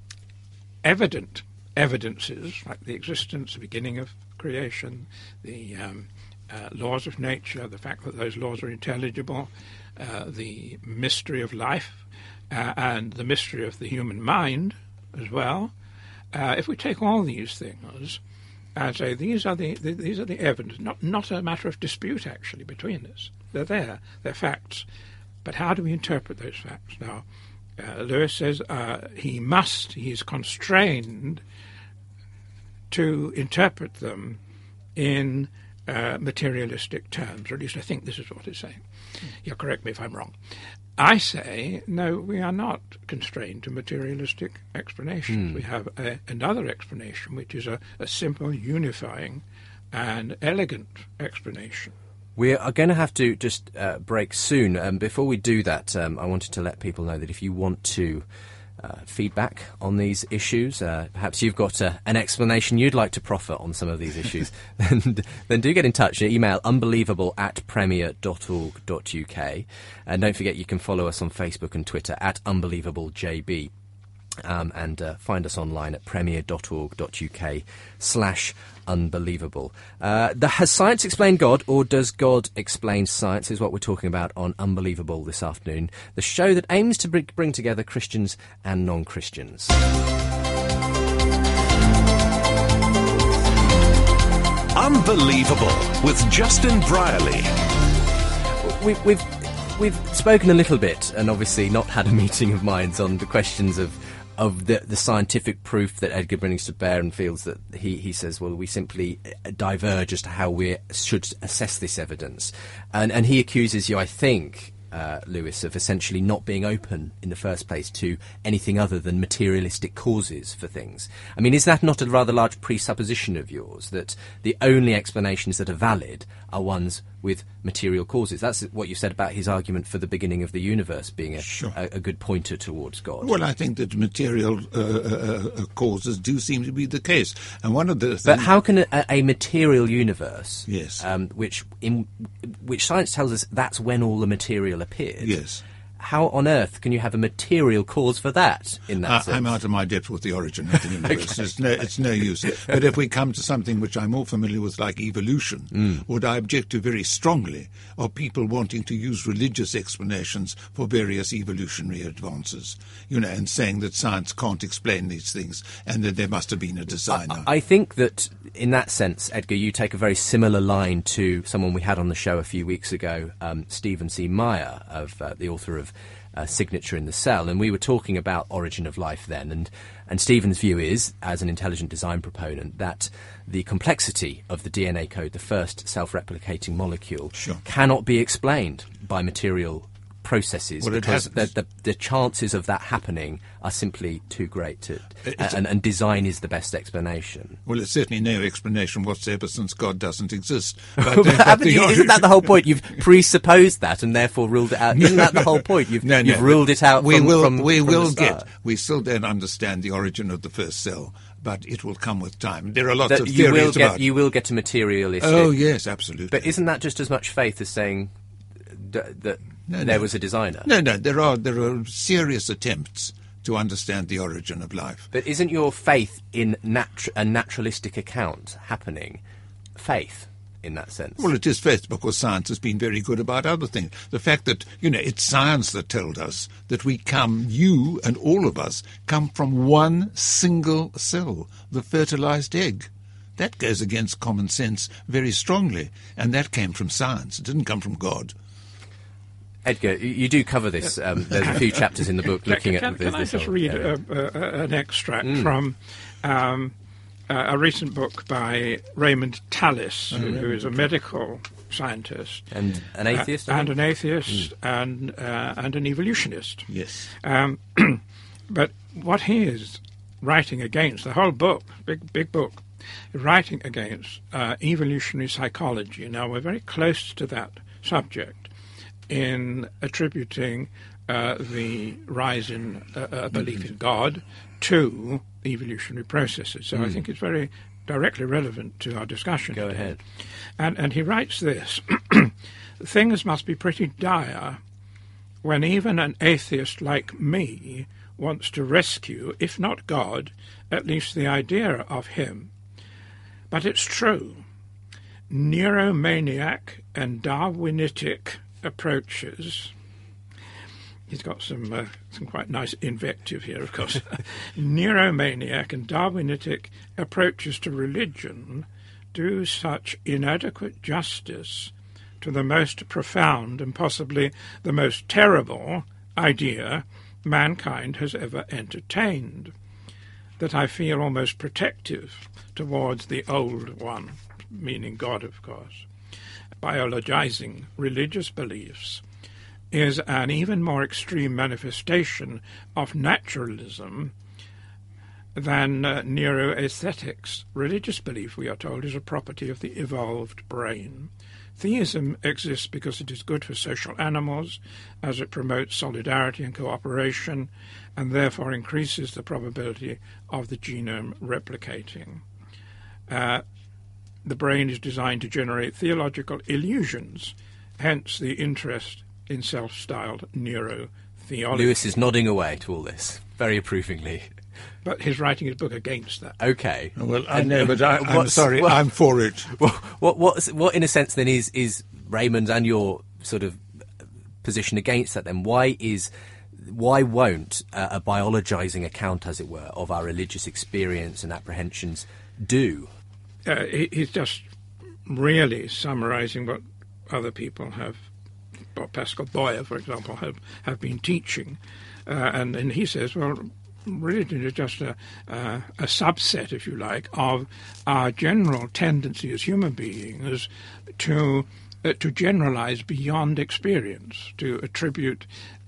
evident evidences, like the existence, the beginning of creation, the laws of nature, the fact that those laws are intelligible, the mystery of life, and the mystery of the human mind as well, if we take all these things and say these are the evidence, not a matter of dispute actually between us. They're there, they're facts. But how do we interpret those facts? Now, Lewis says he is constrained to interpret them in materialistic terms, or at least I think this is what it's saying. You'll correct me if I'm wrong. I say, no, we are not constrained to materialistic explanations. We have another explanation, which is a simple, unifying, and elegant explanation. We are going to have to just break soon. Before we do that, I wanted to let people know that if you want to feedback on these issues, perhaps you've got an explanation you'd like to proffer on some of these issues, then do get in touch. Email unbelievable@premier.org.uk. And don't forget you can follow us on Facebook and Twitter @unbelievablejb. And find us online at premier.org.uk/unbelievable. Has science explained God, or does God explain science, is what we're talking about on Unbelievable this afternoon, the show that aims to bring together Christians and non-Christians. Unbelievable with Justin Brierley. We've spoken a little bit, and obviously not had a meeting of minds on the questions of the scientific proof that Edgar brings to bear, and feels that he says, well, we simply diverge as to how we should assess this evidence. And he accuses you, I think, Lewis, of essentially not being open in the first place to anything other than materialistic causes for things. I mean, is that not a rather large presupposition of yours, that the only explanations that are valid are ones with material causes? That's what you said about his argument for the beginning of the universe being a good pointer towards God. Well, I think that material causes do seem to be the case. And one of the things... But how can a material universe, yes, which science tells us that's when all the material appeared, yes, how on earth can you have a material cause for that in that sense? I'm out of my depth with the origin of the universe. Okay. It's no use. But if we come to something which I'm more familiar with, like evolution, what I object to very strongly are people wanting to use religious explanations for various evolutionary advances, and saying that science can't explain these things and that there must have been a designer. I think that in that sense, Edgar, you take a very similar line to someone we had on the show a few weeks ago, Stephen C. Meyer, the author of Signature in the Cell, and we were talking about origin of life then, and Stephen's view is, as an intelligent design proponent, that the complexity of the DNA code, the first self-replicating molecule, cannot be explained by material processes, because the chances of that happening are simply too great and design is the best explanation. Well, it's certainly no explanation whatsoever, since God doesn't exist. Isn't that the whole point? You've presupposed that and therefore ruled it out. Isn't that the whole point? You've ruled it out from the start. We still don't understand the origin of the first cell, but it will come with time. There are lots of theories about it. You will get a materialistic... Oh, yes, absolutely. But isn't that just as much faith as saying that there was a designer? No, there are serious attempts to understand the origin of life. But isn't your faith in a naturalistic account happening faith in that sense? Well, it is faith because science has been very good about other things. The fact that, it's science that told us that we come, you and all of us, come from one single cell, the fertilized egg. That goes against common sense very strongly, and that came from science. It didn't come from God. Edgar, you do cover this. There's a few chapters in the book looking at this. Can I just read an extract from a recent book by Raymond Tallis, who is a medical scientist. And an atheist? And an atheist and an evolutionist. Yes. But what he is writing against, the whole book, big book, writing against evolutionary psychology. Now, we're very close to that subject in attributing the rise in belief in God to evolutionary processes. So I think it's very directly relevant to our discussion Go today. ahead. And he writes this, things must be pretty dire when even an atheist like me wants to rescue, if not God, at least the idea of him. But it's true. Neuromaniac and Darwinitic approaches. He's got some quite nice invective here, of course. Neuromaniac and Darwinitic approaches to religion do such inadequate justice to the most profound and possibly the most terrible idea mankind has ever entertained, that I feel almost protective towards the old one, meaning God, of course. Biologizing religious beliefs is an even more extreme manifestation of naturalism than neuroaesthetics. Religious belief, we are told, is a property of the evolved brain. Theism exists because it is good for social animals, as it promotes solidarity and cooperation, and therefore increases the probability of the genome replicating. The brain is designed to generate theological illusions, hence the interest in self-styled neurotheology. Lewis is nodding away to all this, very approvingly. But he's writing his book against that. Okay. Well, I know, but I'm sorry, I'm for it. What in a sense then is Raymond's and your sort of position against that then? Why won't a biologizing account, as it were, of our religious experience and apprehensions do? He's just really summarizing what other people have, what Pascal Boyer, for example, have been teaching. And he says, well, religion is just a subset, if you like, of our general tendency as human beings to generalize beyond experience, to attribute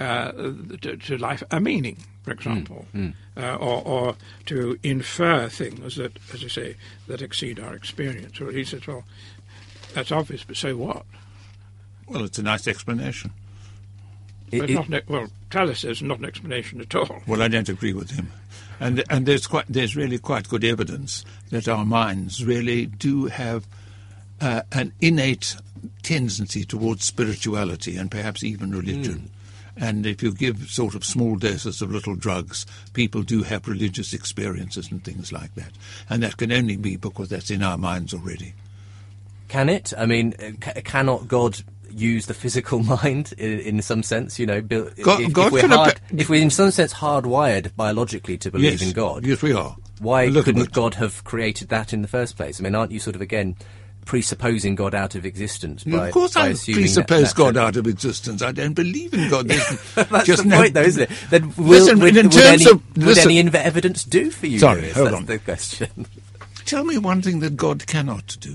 to life a meaning, for example, or to infer things that, as I say, that exceed our experience. Or he says, well, that's obvious, but so what? Well, it's a nice explanation. But Tallis says not an explanation at all. Well, I don't agree with him. And there's really quite good evidence that our minds really do have an innate tendency towards spirituality and perhaps even religion. And if you give sort of small doses of little drugs, people do have religious experiences and things like that. And that can only be because that's in our minds already. Can it? I mean, cannot God use the physical mind in some sense? You know, if we're in some sense hardwired biologically to believe in God, yes, we are. Why couldn't God have created that in the first place? I mean, aren't you sort of again presupposing God out of existence? Of course, I presuppose God out of existence. I don't believe in God. That's just the point, though, isn't it? Then would any evidence do for you? Sorry, Lewis? hold That's on. the question. Tell me one thing that God cannot do.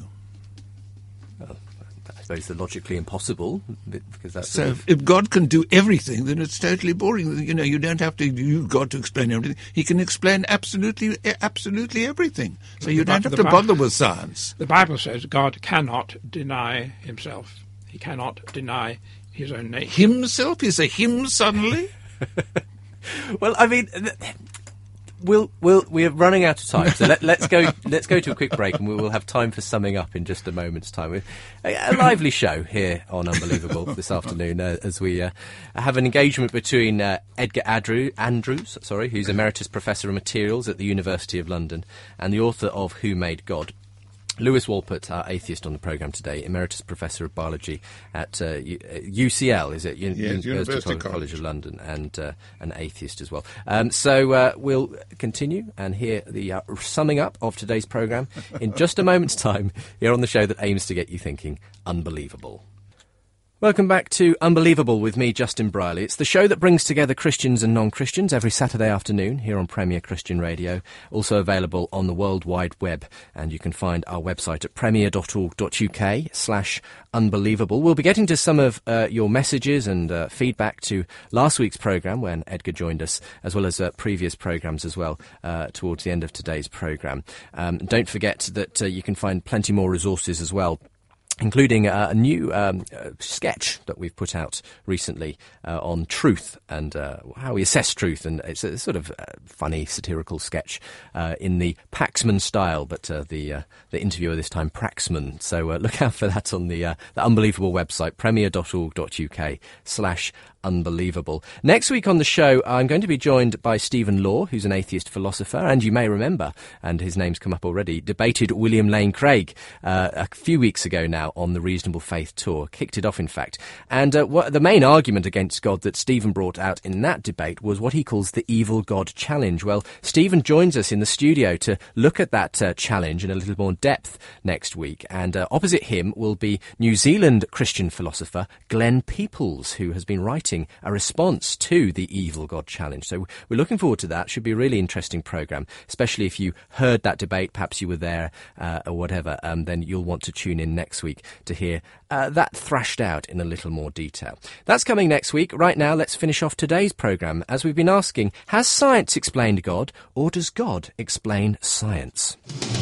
I suppose the logically impossible, because that's so. If God can do everything, then it's totally boring. You know, you don't have to use God to explain everything. He can explain absolutely everything. So you don't have to bother with science. The Bible says God cannot deny himself. He cannot deny his own nature. Himself is a him suddenly. Well, I mean, we're running out of time, so let's go to a quick break, and we will have time for summing up in just a moment's time. A lively show here on Unbelievable this afternoon, as we have an engagement between Edgar Andrews, who's Emeritus Professor of Materials at the University of London, and the author of Who Made God. Lewis Wolpert, our atheist on the programme today, Emeritus Professor of Biology at UCL, is it? University College of London, and an atheist as well. So we'll continue and hear the summing up of today's programme in just a moment's time here on the show that aims to get you thinking unbelievable. Welcome back to Unbelievable with me, Justin Brierley. It's the show that brings together Christians and non-Christians every Saturday afternoon here on Premier Christian Radio, also available on the World Wide Web, and you can find our website at premier.org.uk/unbelievable. We'll be getting to some of your messages and feedback to last week's programme when Edgar joined us, as well as previous programmes as well towards the end of today's programme. Don't forget that you can find plenty more resources as well, including a new sketch that we've put out recently on truth and how we assess truth. And it's a sort of funny, satirical sketch in the Paxman style, but the interviewer this time, Praxman. So look out for that on the Unbelievable website, premier.org.uk/unbelievable. Next week on the show, I'm going to be joined by Stephen Law, who's an atheist philosopher, and you may remember, and his name's come up already, debated William Lane Craig a few weeks ago now on the Reasonable Faith Tour. Kicked it off, in fact. And the main argument against God that Stephen brought out in that debate was what he calls the evil God challenge. Well, Stephen joins us in the studio to look at that challenge in a little more depth next week. And opposite him will be New Zealand Christian philosopher Glenn Peoples, who has been writing a response to the evil God challenge. So we're looking forward to that. Should be a really interesting programme, especially if you heard that debate, perhaps you were there or whatever, then you'll want to tune in next week to hear that thrashed out in a little more detail. That's coming next week. Right now, let's finish off today's programme, as we've been asking, has science explained God, or does God explain science?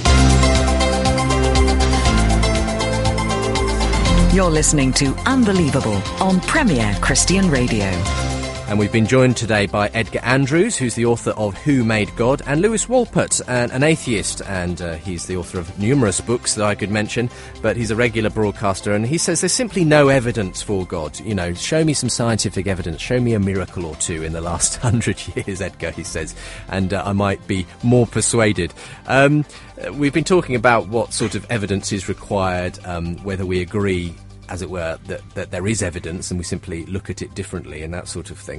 You're listening to Unbelievable on Premier Christian Radio. And we've been joined today by Edgar Andrews, who's the author of Who Made God, and Lewis Wolpert, an atheist, and he's the author of numerous books that I could mention, but he's a regular broadcaster, and he says there's simply no evidence for God. You know, show me some scientific evidence, show me a miracle or two in the last 100 years, Edgar, he says, and I might be more persuaded. We've been talking about what sort of evidence is required, whether we agree, as it were, that there is evidence and we simply look at it differently and that sort of thing.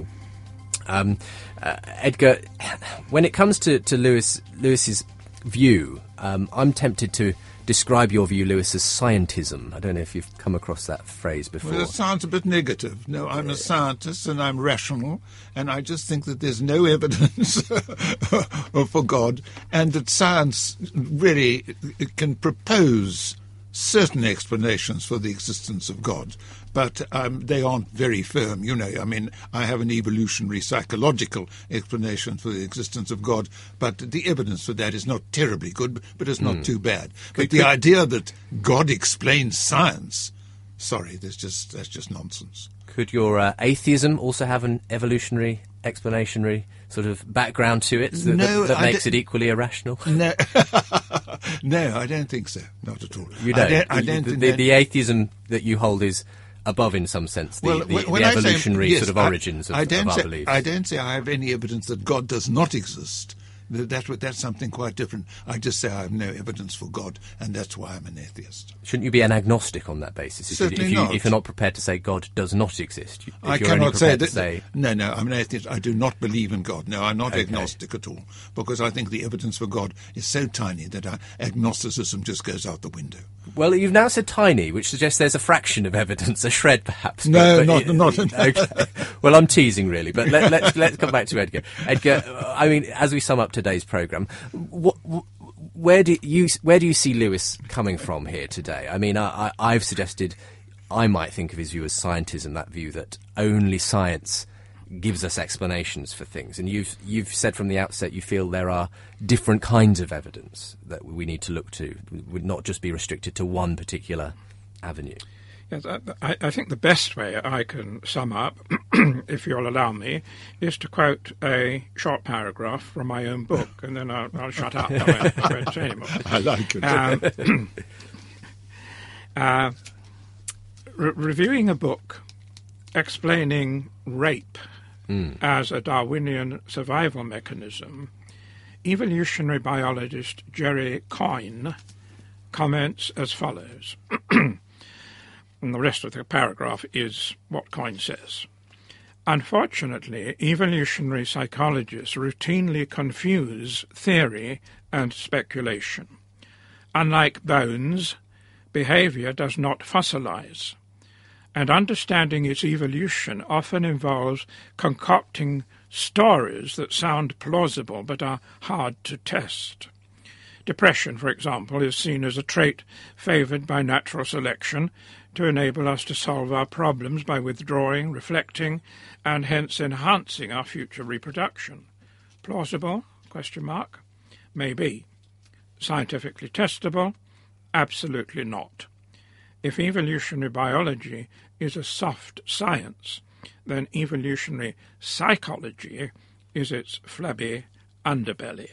Edgar, when it comes to Lewis's view, I'm tempted to describe your view, Lewis, as scientism. I don't know if you've come across that phrase before. Well, it sounds a bit negative. No, I'm a scientist and I'm rational, and I just think that there's no evidence for God, and that science really can propose certain explanations for the existence of God, but they aren't very firm, you know. I mean, I have an evolutionary psychological explanation for the existence of God, but the evidence for that is not terribly good, but it's not too bad. But the idea that God explains science, sorry, that's just nonsense. Could your atheism also have an evolutionary explanatory sort of background to it that makes it equally irrational? No, no, I don't think so. Not at all. You don't? I don't think the atheism that you hold is above, in some sense, the evolutionary sort of origins of our beliefs. I don't say I have any evidence that God does not exist. That's something quite different. I just say I have no evidence for God, and that's why I'm an atheist. Shouldn't you be an agnostic on that basis? Certainly not. If you're not prepared to say God does not exist. I cannot say that. No, I'm an atheist. I do not believe in God. No, I'm not agnostic at all, because I think the evidence for God is so tiny that agnosticism just goes out the window. Well, you've now said tiny, which suggests there's a fraction of evidence, a shred perhaps. No, not. Okay. Well, I'm teasing really, but let's come back to Edgar. Edgar, I mean, as we sum up today's programme, where do you see Lewis coming from here today? I mean, I've suggested I might think of his view as scientism, that view that only science gives us explanations for things, and you've said from the outset you feel there are different kinds of evidence that we need to look to, would not just be restricted to one particular avenue. Yes, I think the best way I can sum up, if you'll allow me, is to quote a short paragraph from my own book, and then I'll shut up. I won't say anymore. I like it. Reviewing a book explaining rape as a Darwinian survival mechanism, evolutionary biologist Jerry Coyne comments as follows. And the rest of the paragraph is what Coyne says. Unfortunately, evolutionary psychologists routinely confuse theory and speculation. Unlike bones, behavior does not fossilize, and understanding its evolution often involves concocting stories that sound plausible but are hard to test. Depression, for example, is seen as a trait favored by natural selection to enable us to solve our problems by withdrawing, reflecting, and hence enhancing our future reproduction. Plausible? ? Maybe. Scientifically testable? Absolutely not. If evolutionary biology is a soft science, then evolutionary psychology is its flabby underbelly.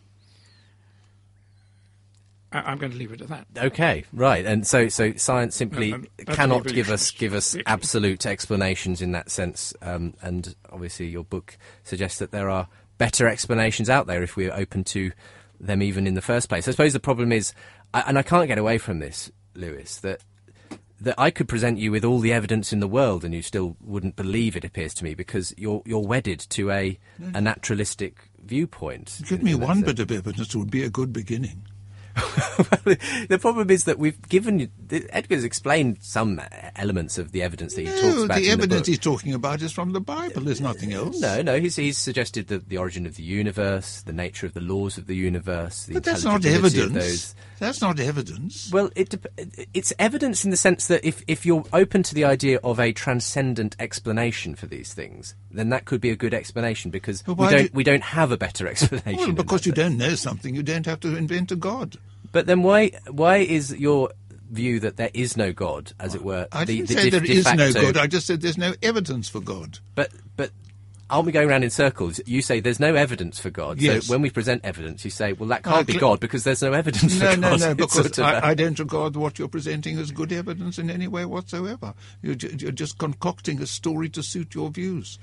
I'm going to leave it at that. Okay, right. And so science simply cannot give us absolute explanations in that sense. And obviously your book suggests that there are better explanations out there if we're open to them even in the first place. I suppose the problem is, and I can't get away from this, Lewis, that I could present you with all the evidence in the world and you still wouldn't believe it, appears to me, because you're wedded to a naturalistic viewpoint. Give me one bit of evidence would be a good beginning. The problem is that we've given you... Edgar's explained some elements of the evidence that he talks about. The in evidence the book. he's talking about is from the Bible. There's nothing else. No. He's suggested the origin of the universe, the nature of the laws of the universe. But that's not evidence. That's not evidence. Well, it's evidence in the sense that if you're open to the idea of a transcendent explanation for these things, then that could be a good explanation, because we don't have a better explanation. Well, because you don't know something, you don't have to invent a god. But then why is your view that there is no God, as it were? I didn't say there is no God. I just said there's no evidence for God. But aren't we going around in circles? You say there's no evidence for God. Yes. So when we present evidence, you say, well, that can't be God because there's no evidence for God. No, because I don't regard what you're presenting as good evidence in any way whatsoever. You're just concocting a story to suit your views.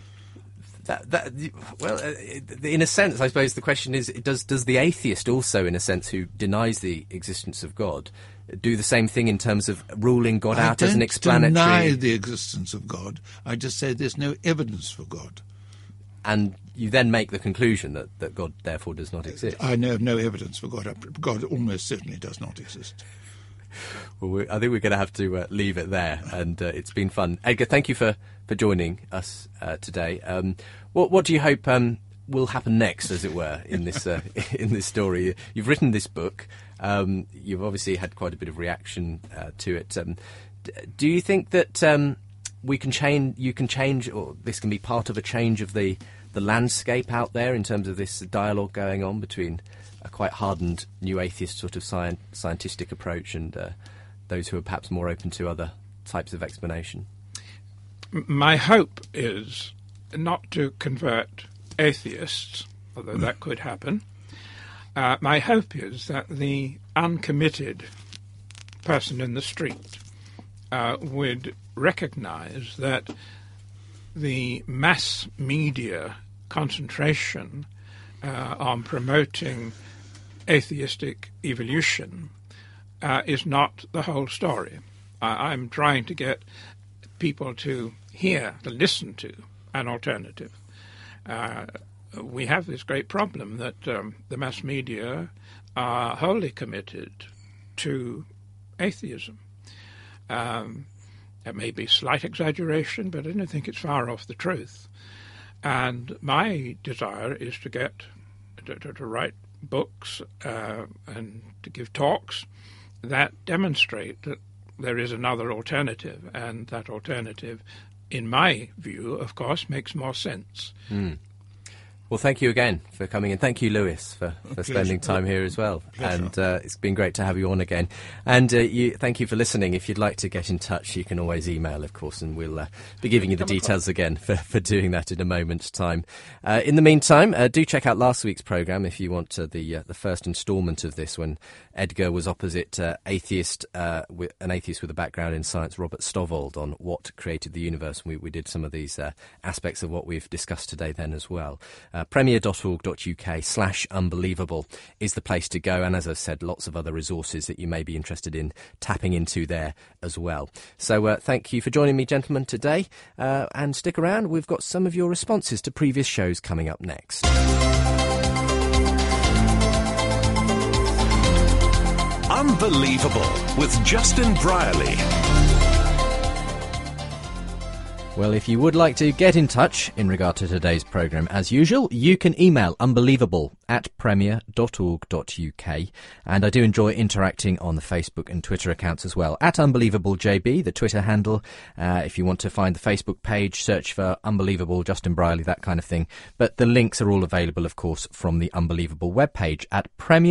In a sense, I suppose the question is, does the atheist also, in a sense, who denies the existence of God, do the same thing in terms of ruling God out as an explanatory... I don't deny the existence of God. I just say there's no evidence for God. And you then make the conclusion that God, therefore, does not exist. I know of no evidence for God. God almost certainly does not exist. Well, I think we're going to have to leave it there, and it's been fun. Edgar, thank you for joining us today. What do you hope will happen next, as it were, in this in this story? You've written this book. You've obviously had quite a bit of reaction to it. Do you think that you can change, or this can be part of a change of the landscape out there in terms of this dialogue going on between a quite hardened new atheist sort of scientific approach and those who are perhaps more open to other types of explanation? My hope is not to convert atheists, although that could happen. My hope is that the uncommitted person in the street would recognize that the mass media concentration on promoting atheistic evolution is not the whole story. I'm trying to get people to listen to an alternative. We have this great problem that the mass media are wholly committed to atheism. It may be slight exaggeration, but I don't think it's far off the truth. And my desire is to get to write books and to give talks that demonstrate that there is another alternative, and that alternative, in my view, of course, makes more sense. Well, thank you again for coming in. Thank you, Lewis, for spending time here as well. Pleasure. And it's been great to have you on again. And thank you for listening. If you'd like to get in touch, you can always email, of course, and we'll be giving you the details again for doing that in a moment's time. In the meantime, do check out last week's programme if you want the first instalment of this, when Edgar was opposite an atheist with a background in science, Robert Stovald, on what created the universe. And we did some of these aspects of what we've discussed today then as well. Premier.org.uk/unbelievable is the place to go, and as I said, lots of other resources that you may be interested in tapping into there as well. So thank you for joining me, gentlemen, today, and stick around. We've got some of your responses to previous shows coming up next. Unbelievable with Justin Brierley. Well, if you would like to get in touch in regard to today's programme, as usual, you can email unbelievable@premier.org.uk. And I do enjoy interacting on the Facebook and Twitter accounts as well. @UnbelievableJB, the Twitter handle. If you want to find the Facebook page, search for Unbelievable, Justin Brierley, that kind of thing. But the links are all available, of course, from the Unbelievable webpage at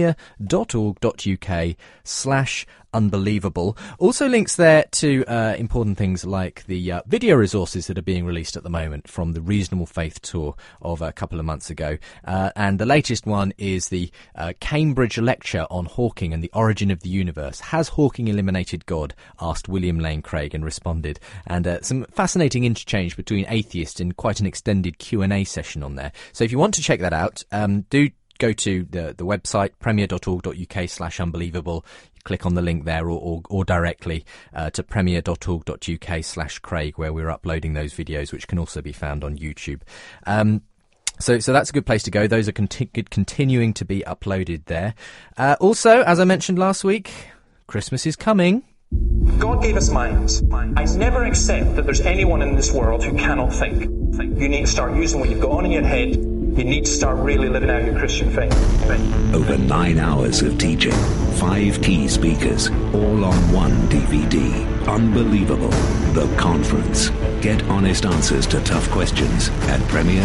premier.org.uk/unbelievable. Also links there to important things like the video resources that are being released at the moment from the Reasonable Faith tour of a couple of months ago. And the latest one is the Cambridge lecture on Hawking and the origin of the universe. Has Hawking eliminated God? Asked William Lane Craig and responded. And some fascinating interchange between atheists in quite an extended Q&A session on there. So if you want to check that out, do go to the website, premier.org.uk/unbelievable. Click on the link there, or directly to premier.org.uk/Craig, where we're uploading those videos, which can also be found on YouTube. So that's a good place to go. Those are continuing to be uploaded there. Also, as I mentioned last week, Christmas is coming. God gave us minds. I never accept that there's anyone in this world who cannot think. You need to start using what you've got on in your head. You need to start really living out your Christian faith. Over 9 hours of teaching, 5 key speakers, all on one DVD. Unbelievable. The Conference. Get honest answers to tough questions at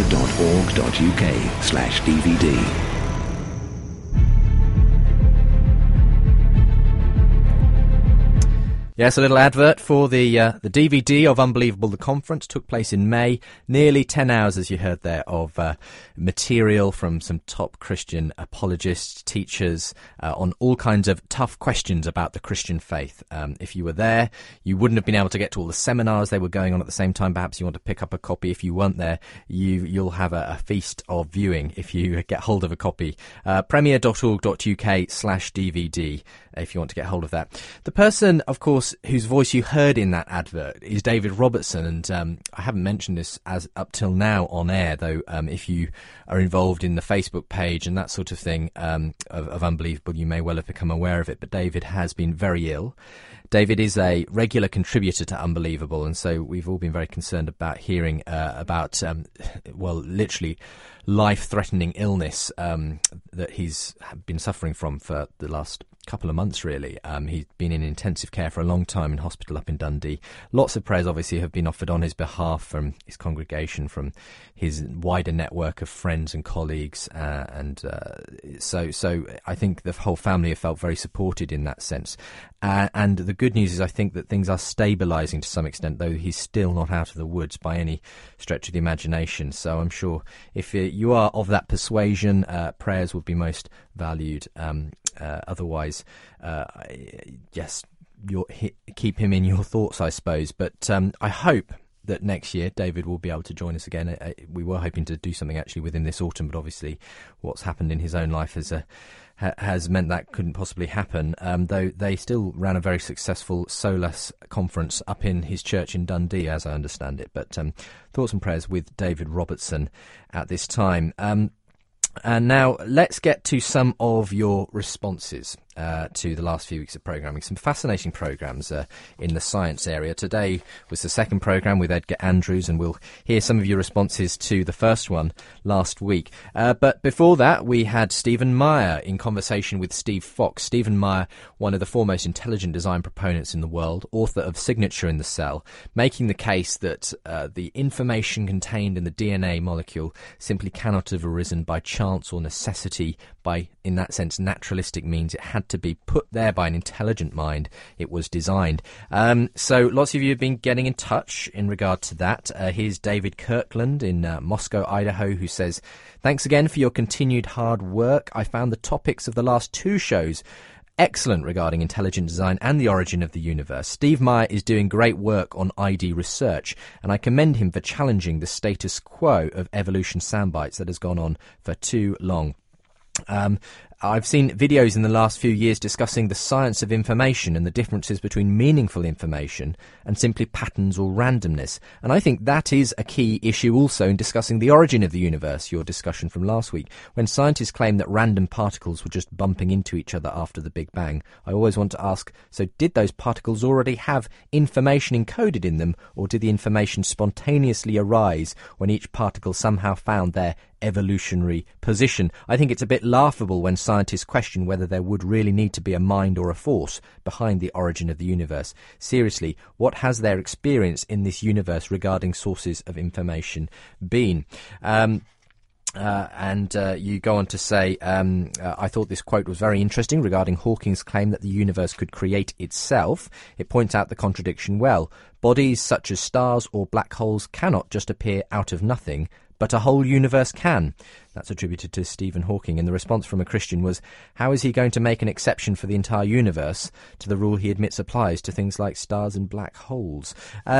premier.org.uk/DVD. Yes, a little advert for the DVD of Unbelievable. The Conference took place in May. Nearly 10 hours, as you heard there, of material from some top Christian apologists, teachers, on all kinds of tough questions about the Christian faith. If you were there, you wouldn't have been able to get to all the seminars. They were going on at the same time. Perhaps you want to pick up a copy. If you weren't there, you'll have a feast of viewing if you get hold of a copy. Premier.org.uk/DVD. If you want to get hold of that. The person, of course, whose voice you heard in that advert is David Robertson, and I haven't mentioned this as up till now on air, though if you are involved in the Facebook page and that sort of thing of Unbelievable, you may well have become aware of it, but David has been very ill. David is a regular contributor to Unbelievable, and so we've all been very concerned about hearing about, literally life-threatening illness that he's been suffering from for the last couple of months, really. He's been in intensive care for a long time in hospital up in Dundee. Lots of prayers, obviously, have been offered on his behalf from his congregation, from his wider network of friends and colleagues, so I think the whole family have felt very supported in that sense. And the good news is I think that things are stabilising to some extent, though he's still not out of the woods by any stretch of the imagination. So I'm sure if you are of that persuasion, prayers would be most valued. Otherwise, yes, keep him in your thoughts, I suppose. But I hope that next year David will be able to join us again. We were hoping to do something actually within this autumn, but obviously what's happened in his own life has meant that couldn't possibly happen, though they still ran a very successful Solas conference up in his church in Dundee, as I understand it. But thoughts and prayers with David Robertson at this time. And now let's get to some of your responses. to the last few weeks of programming. Some fascinating programs in the science area. Today was the second program with Edgar Andrews, and we'll hear some of your responses to the first one last week. But before that, we had Stephen Meyer in conversation with Steve Fox. Stephen Meyer, one of the foremost intelligent design proponents in the world, author of Signature in the Cell, making the case that the information contained in the DNA molecule simply cannot have arisen by chance or necessity, by, in that sense, naturalistic means. It had to be put there by an intelligent mind. It was designed. So lots of you have been getting in touch in regard to that. Here's David Kirkland in Moscow, Idaho, who says, "Thanks again for your continued hard work. I found the topics of the last two shows excellent regarding intelligent design and the origin of the universe. Steve Meyer is doing great work on ID research, and I commend him for challenging the status quo of evolution soundbites that has gone on for too long." I've seen videos in the last few years discussing the science of information and the differences between meaningful information and simply patterns or randomness. And I think that is a key issue also in discussing the origin of the universe, your discussion from last week. When scientists claim that random particles were just bumping into each other after the Big Bang, I always want to ask, so did those particles already have information encoded in them, or did the information spontaneously arise when each particle somehow found their evolutionary position? I think it's a bit laughable when scientists question whether there would really need to be a mind or a force behind the origin of the universe. Seriously, what has their experience in this universe regarding sources of information been? And you go on to say, I thought this quote was very interesting regarding Hawking's claim that the universe could create itself. It points out the contradiction well. Bodies such as stars or black holes cannot just appear out of nothing, but a whole universe can. That's attributed to Stephen Hawking, and the response from a Christian was, how is he going to make an exception for the entire universe to the rule he admits applies to things like stars and black holes?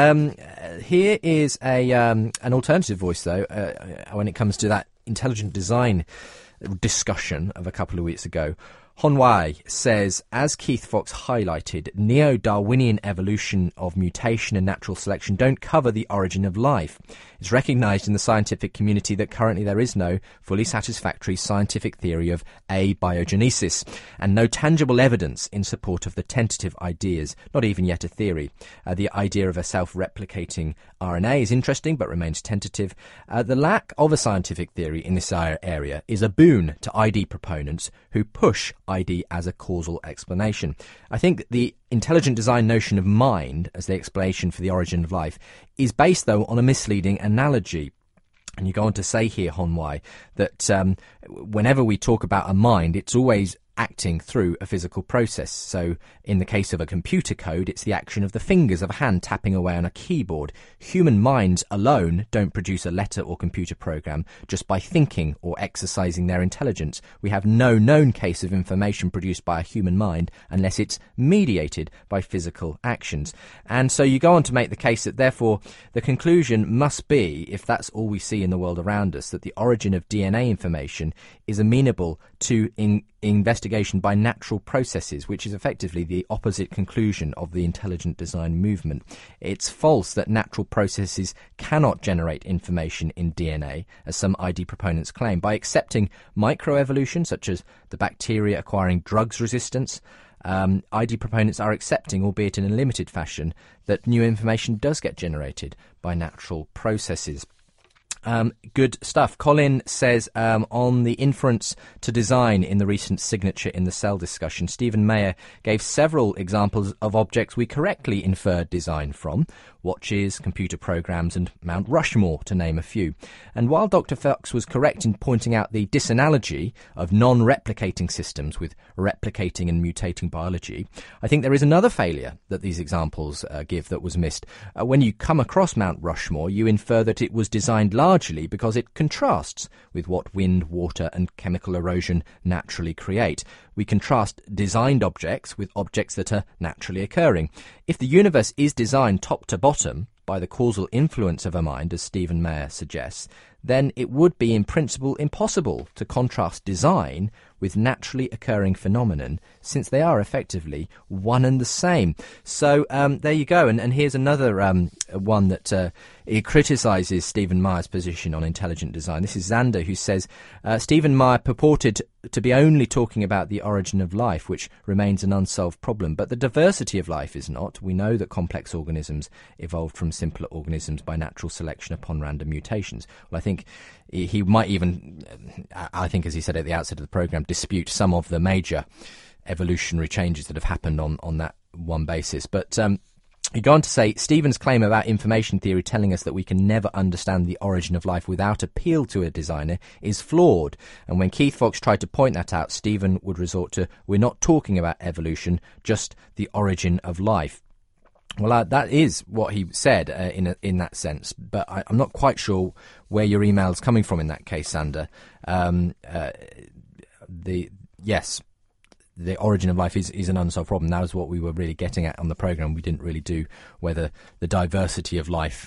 Here is an alternative voice, though, when it comes to that intelligent design discussion of a couple of weeks ago. Hon Wai says, as Keith Fox highlighted, neo-Darwinian evolution of mutation and natural selection don't cover the origin of life. It's recognised in the scientific community that currently there is no fully satisfactory scientific theory of abiogenesis, and no tangible evidence in support of the tentative ideas, not even yet a theory. The idea of a self-replicating RNA is interesting but remains tentative. The lack of a scientific theory in this area is a boon to ID proponents who push ID as a causal explanation. I think the intelligent design notion of mind as the explanation for the origin of life is based, though, on a misleading analogy. And you go on to say here, Hon Wai, that whenever we talk about a mind, it's always acting through a physical process. So in the case of a computer code, it's the action of the fingers of a hand tapping away on a keyboard. Human minds alone don't produce a letter or computer program just by thinking or exercising their intelligence. We have no known case of information produced by a human mind unless it's mediated by physical actions. And so you go on to make the case that therefore the conclusion must be, if that's all we see in the world around us, that the origin of DNA information is amenable to investigation by natural processes, which is effectively the opposite conclusion of the intelligent design movement. It's false that natural processes cannot generate information in DNA, as some ID proponents claim. By accepting microevolution, such as the bacteria acquiring drugs resistance, ID proponents are accepting, albeit in a limited fashion, that new information does get generated by natural processes. Good stuff. Colin says, on the inference to design in the recent Signature in the Cell discussion, Stephen Meyer gave several examples of objects we correctly inferred design from. Watches, computer programs, and Mount Rushmore, to name a few. And while Dr. Fox was correct in pointing out the disanalogy of non-replicating systems with replicating and mutating biology, I think there is another failure that these examples give that was missed. When you come across Mount Rushmore, you infer that it was designed largely because it contrasts with what wind, water, and chemical erosion naturally create. We contrast designed objects with objects that are naturally occurring. If the universe is designed top to bottom by the causal influence of a mind, as Stephen Meyer suggests, then it would be in principle impossible to contrast design with naturally occurring phenomenon, since they are effectively one and the same. So there you go. And here's another one that it criticises Stephen Meyer's position on intelligent design. This is Xander, who says, Stephen Meyer purported to be only talking about the origin of life, which remains an unsolved problem. But the diversity of life is not. We know that complex organisms evolved from simpler organisms by natural selection upon random mutations. Well, I think he might even, I think, as he said at the outset of the programme, dispute some of the major evolutionary changes that have happened on that one basis. But you go on to say, Stephen's claim about information theory telling us that we can never understand the origin of life without appeal to a designer is flawed. And when Keith Fox tried to point that out, Stephen would resort to, we're not talking about evolution, just the origin of life. Well, that is what he said in that sense, but I'm not quite sure where your email's coming from in that case, Sander. Yes, the origin of life is an unsolved problem. That was what we were really getting at on the programme. We didn't really do whether the diversity of life,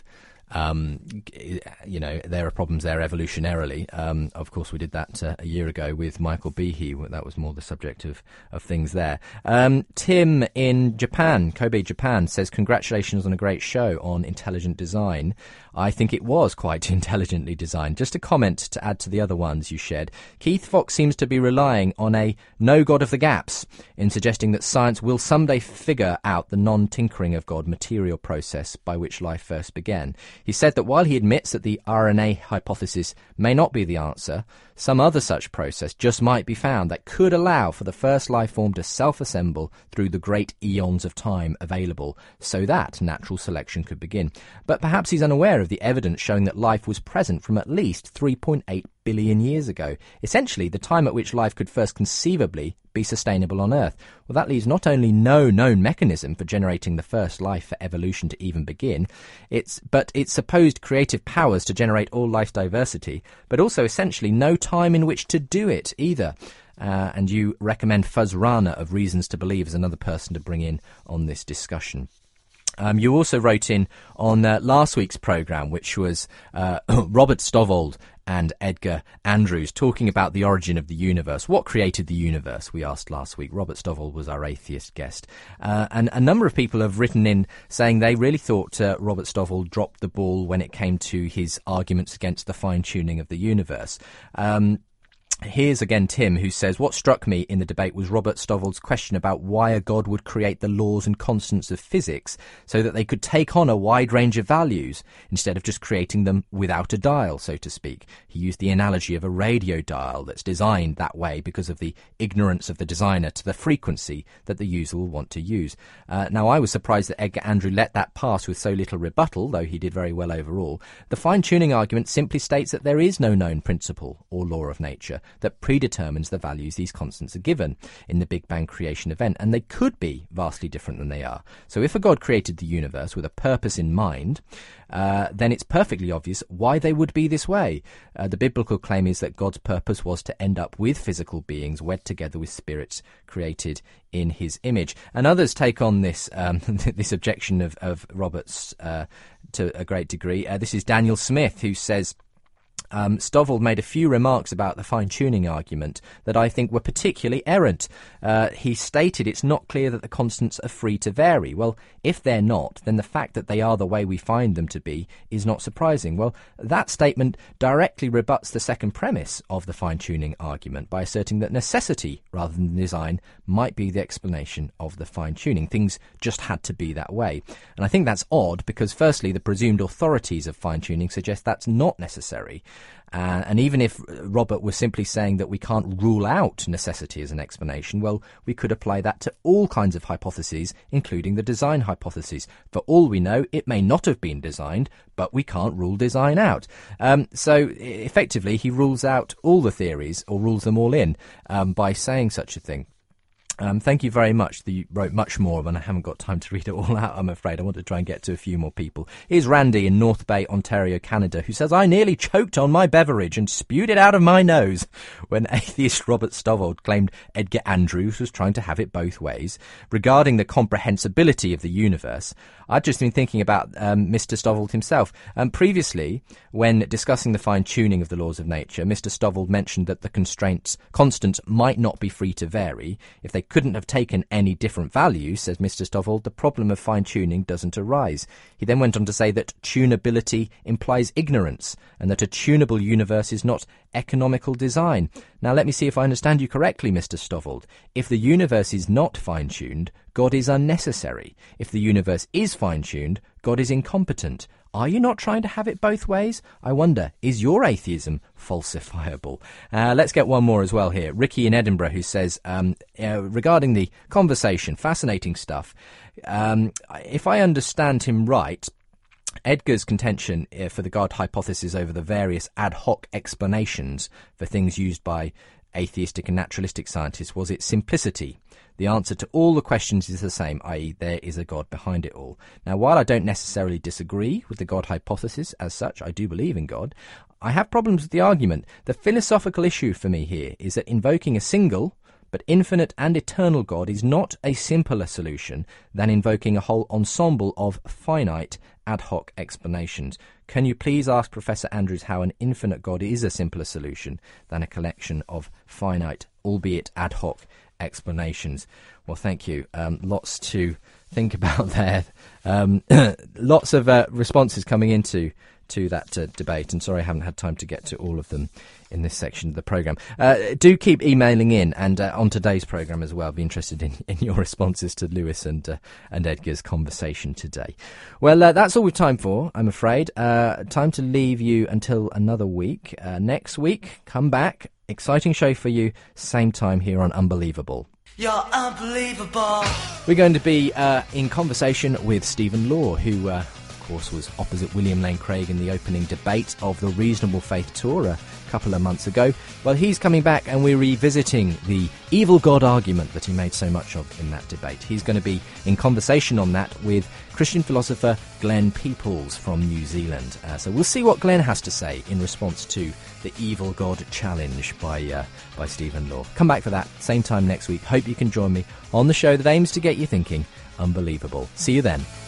there are problems there evolutionarily. Of course, we did that a year ago with Michael Behe. That was more the subject of things there. Tim in Japan, Kobe, Japan, says, congratulations on a great show on intelligent design. I think it was quite intelligently designed. Just a comment to add to the other ones you shared. Keith Fox seems to be relying on a no God of the gaps in suggesting that science will someday figure out the non-tinkering of God material process by which life first began. He said that while he admits that the RNA hypothesis may not be the answer, some other such process just might be found that could allow for the first life form to self-assemble through the great eons of time available, so that natural selection could begin. But perhaps he's unaware of the evidence showing that life was present from at least 3.8 billion years ago, essentially the time at which life could first conceivably be sustainable on Earth. Well, that leaves not only no known mechanism for generating the first life for evolution to even begin, but its supposed creative powers to generate all life diversity, but also essentially no time in which to do it either. And you recommend Fuzz Rana of Reasons to Believe as another person to bring in on this discussion. You also wrote in on last week's programme, which was Robert Stovall and Edgar Andrews talking about the origin of the universe. What created the universe, we asked last week. Robert Stovall was our atheist guest. And a number of people have written in saying they really thought Robert Stovall dropped the ball when it came to his arguments against the fine-tuning of the universe. Here's again Tim, who says, what struck me in the debate was Robert Stovall's question about why a god would create the laws and constants of physics so that they could take on a wide range of values instead of just creating them without a dial, so to speak. He used the analogy of a radio dial that's designed that way because of the ignorance of the designer to the frequency that the user will want to use. Now, I was surprised that Edgar Andrew let that pass with so little rebuttal, though he did very well overall. The fine-tuning argument simply states that there is no known principle or law of nature that predetermines the values these constants are given in the Big Bang creation event, and they could be vastly different than they are. So if a god created the universe with a purpose in mind, then it's perfectly obvious why they would be this way. The biblical claim is that God's purpose was to end up with physical beings wed together with spirits created in his image. And others take on this this objection of Robert's to a great degree. This is Daniel Smith, who says, Stovall made a few remarks about the fine-tuning argument that I think were particularly errant. He stated it's not clear that the constants are free to vary. Well, if they're not, then the fact that they are the way we find them to be is not surprising. Well, that statement directly rebuts the second premise of the fine-tuning argument by asserting that necessity, rather than design, might be the explanation of the fine-tuning. Things just had to be that way. And I think that's odd because, firstly, the presumed authorities of fine-tuning suggest that's not necessary. And even if Robert was simply saying that we can't rule out necessity as an explanation, well, we could apply that to all kinds of hypotheses, including the design hypothesis. For all we know, it may not have been designed, but we can't rule design out. So effectively, he rules out all the theories, or rules them all in, by saying such a thing. Thank you very much. You wrote much more, and I haven't got time to read it all out, I'm afraid. I want to try and get to a few more people. Here's Randy in North Bay, Ontario, Canada, who says, I nearly choked on my beverage and spewed it out of my nose when atheist Robert Stovall claimed Edgar Andrews was trying to have it both ways. Regarding the comprehensibility of the universe, I've just been thinking about Mr. Stovall himself. Previously, when discussing the fine-tuning of the laws of nature, Mr. Stovall mentioned that the constants might not be free to vary. If they couldn't have taken any different values, says Mr. Stovall, the problem of fine-tuning doesn't arise. He then went on to say that tunability implies ignorance, and that a tunable universe is not economical design. Now, let me see if I understand you correctly, Mr. Stovall. If the universe is not fine-tuned, God is unnecessary. If the universe is fine-tuned, God is incompetent. Are you not trying to have it both ways? I wonder, is your atheism falsifiable? Let's get one more as well here. Ricky in Edinburgh, who says, regarding the conversation, fascinating stuff. If I understand him right, Edgar's contention for the God hypothesis over the various ad hoc explanations for things used by atheistic and naturalistic scientists was its simplicity. The answer to all the questions is the same, i.e. there is a God behind it all. Now, while I don't necessarily disagree with the God hypothesis as such, I do believe in God, I have problems with the argument. The philosophical issue for me here is that invoking a single but infinite and eternal God is not a simpler solution than invoking a whole ensemble of finite ad hoc explanations. Can you please ask Professor Andrews how an infinite God is a simpler solution than a collection of finite, albeit ad hoc, explanations? Well, thank you. Lots to think about there. Lots of responses coming into that debate, and sorry I haven't had time to get to all of them in this section of the programme. Do keep emailing in, and on today's programme as well. Be interested in your responses to Lewis and Edgar's conversation today. Well, that's all we've time for, I'm afraid. Time to leave you until another week. Next week, come back. Exciting show for you, same time here on Unbelievable. You're unbelievable. We're going to be in conversation with Stephen Law, who, of course, was opposite William Lane Craig in the opening debate of the Reasonable Faith Tour a couple of months ago. Well, he's coming back, and we're revisiting the evil God argument that he made so much of in that debate. He's going to be in conversation on that with Christian philosopher Glenn Peoples from New Zealand. So we'll see what Glenn has to say in response to the evil God challenge by Stephen Law. Come back for that, same time next week. Hope you can join me on the show that aims to get you thinking unbelievable. See you then.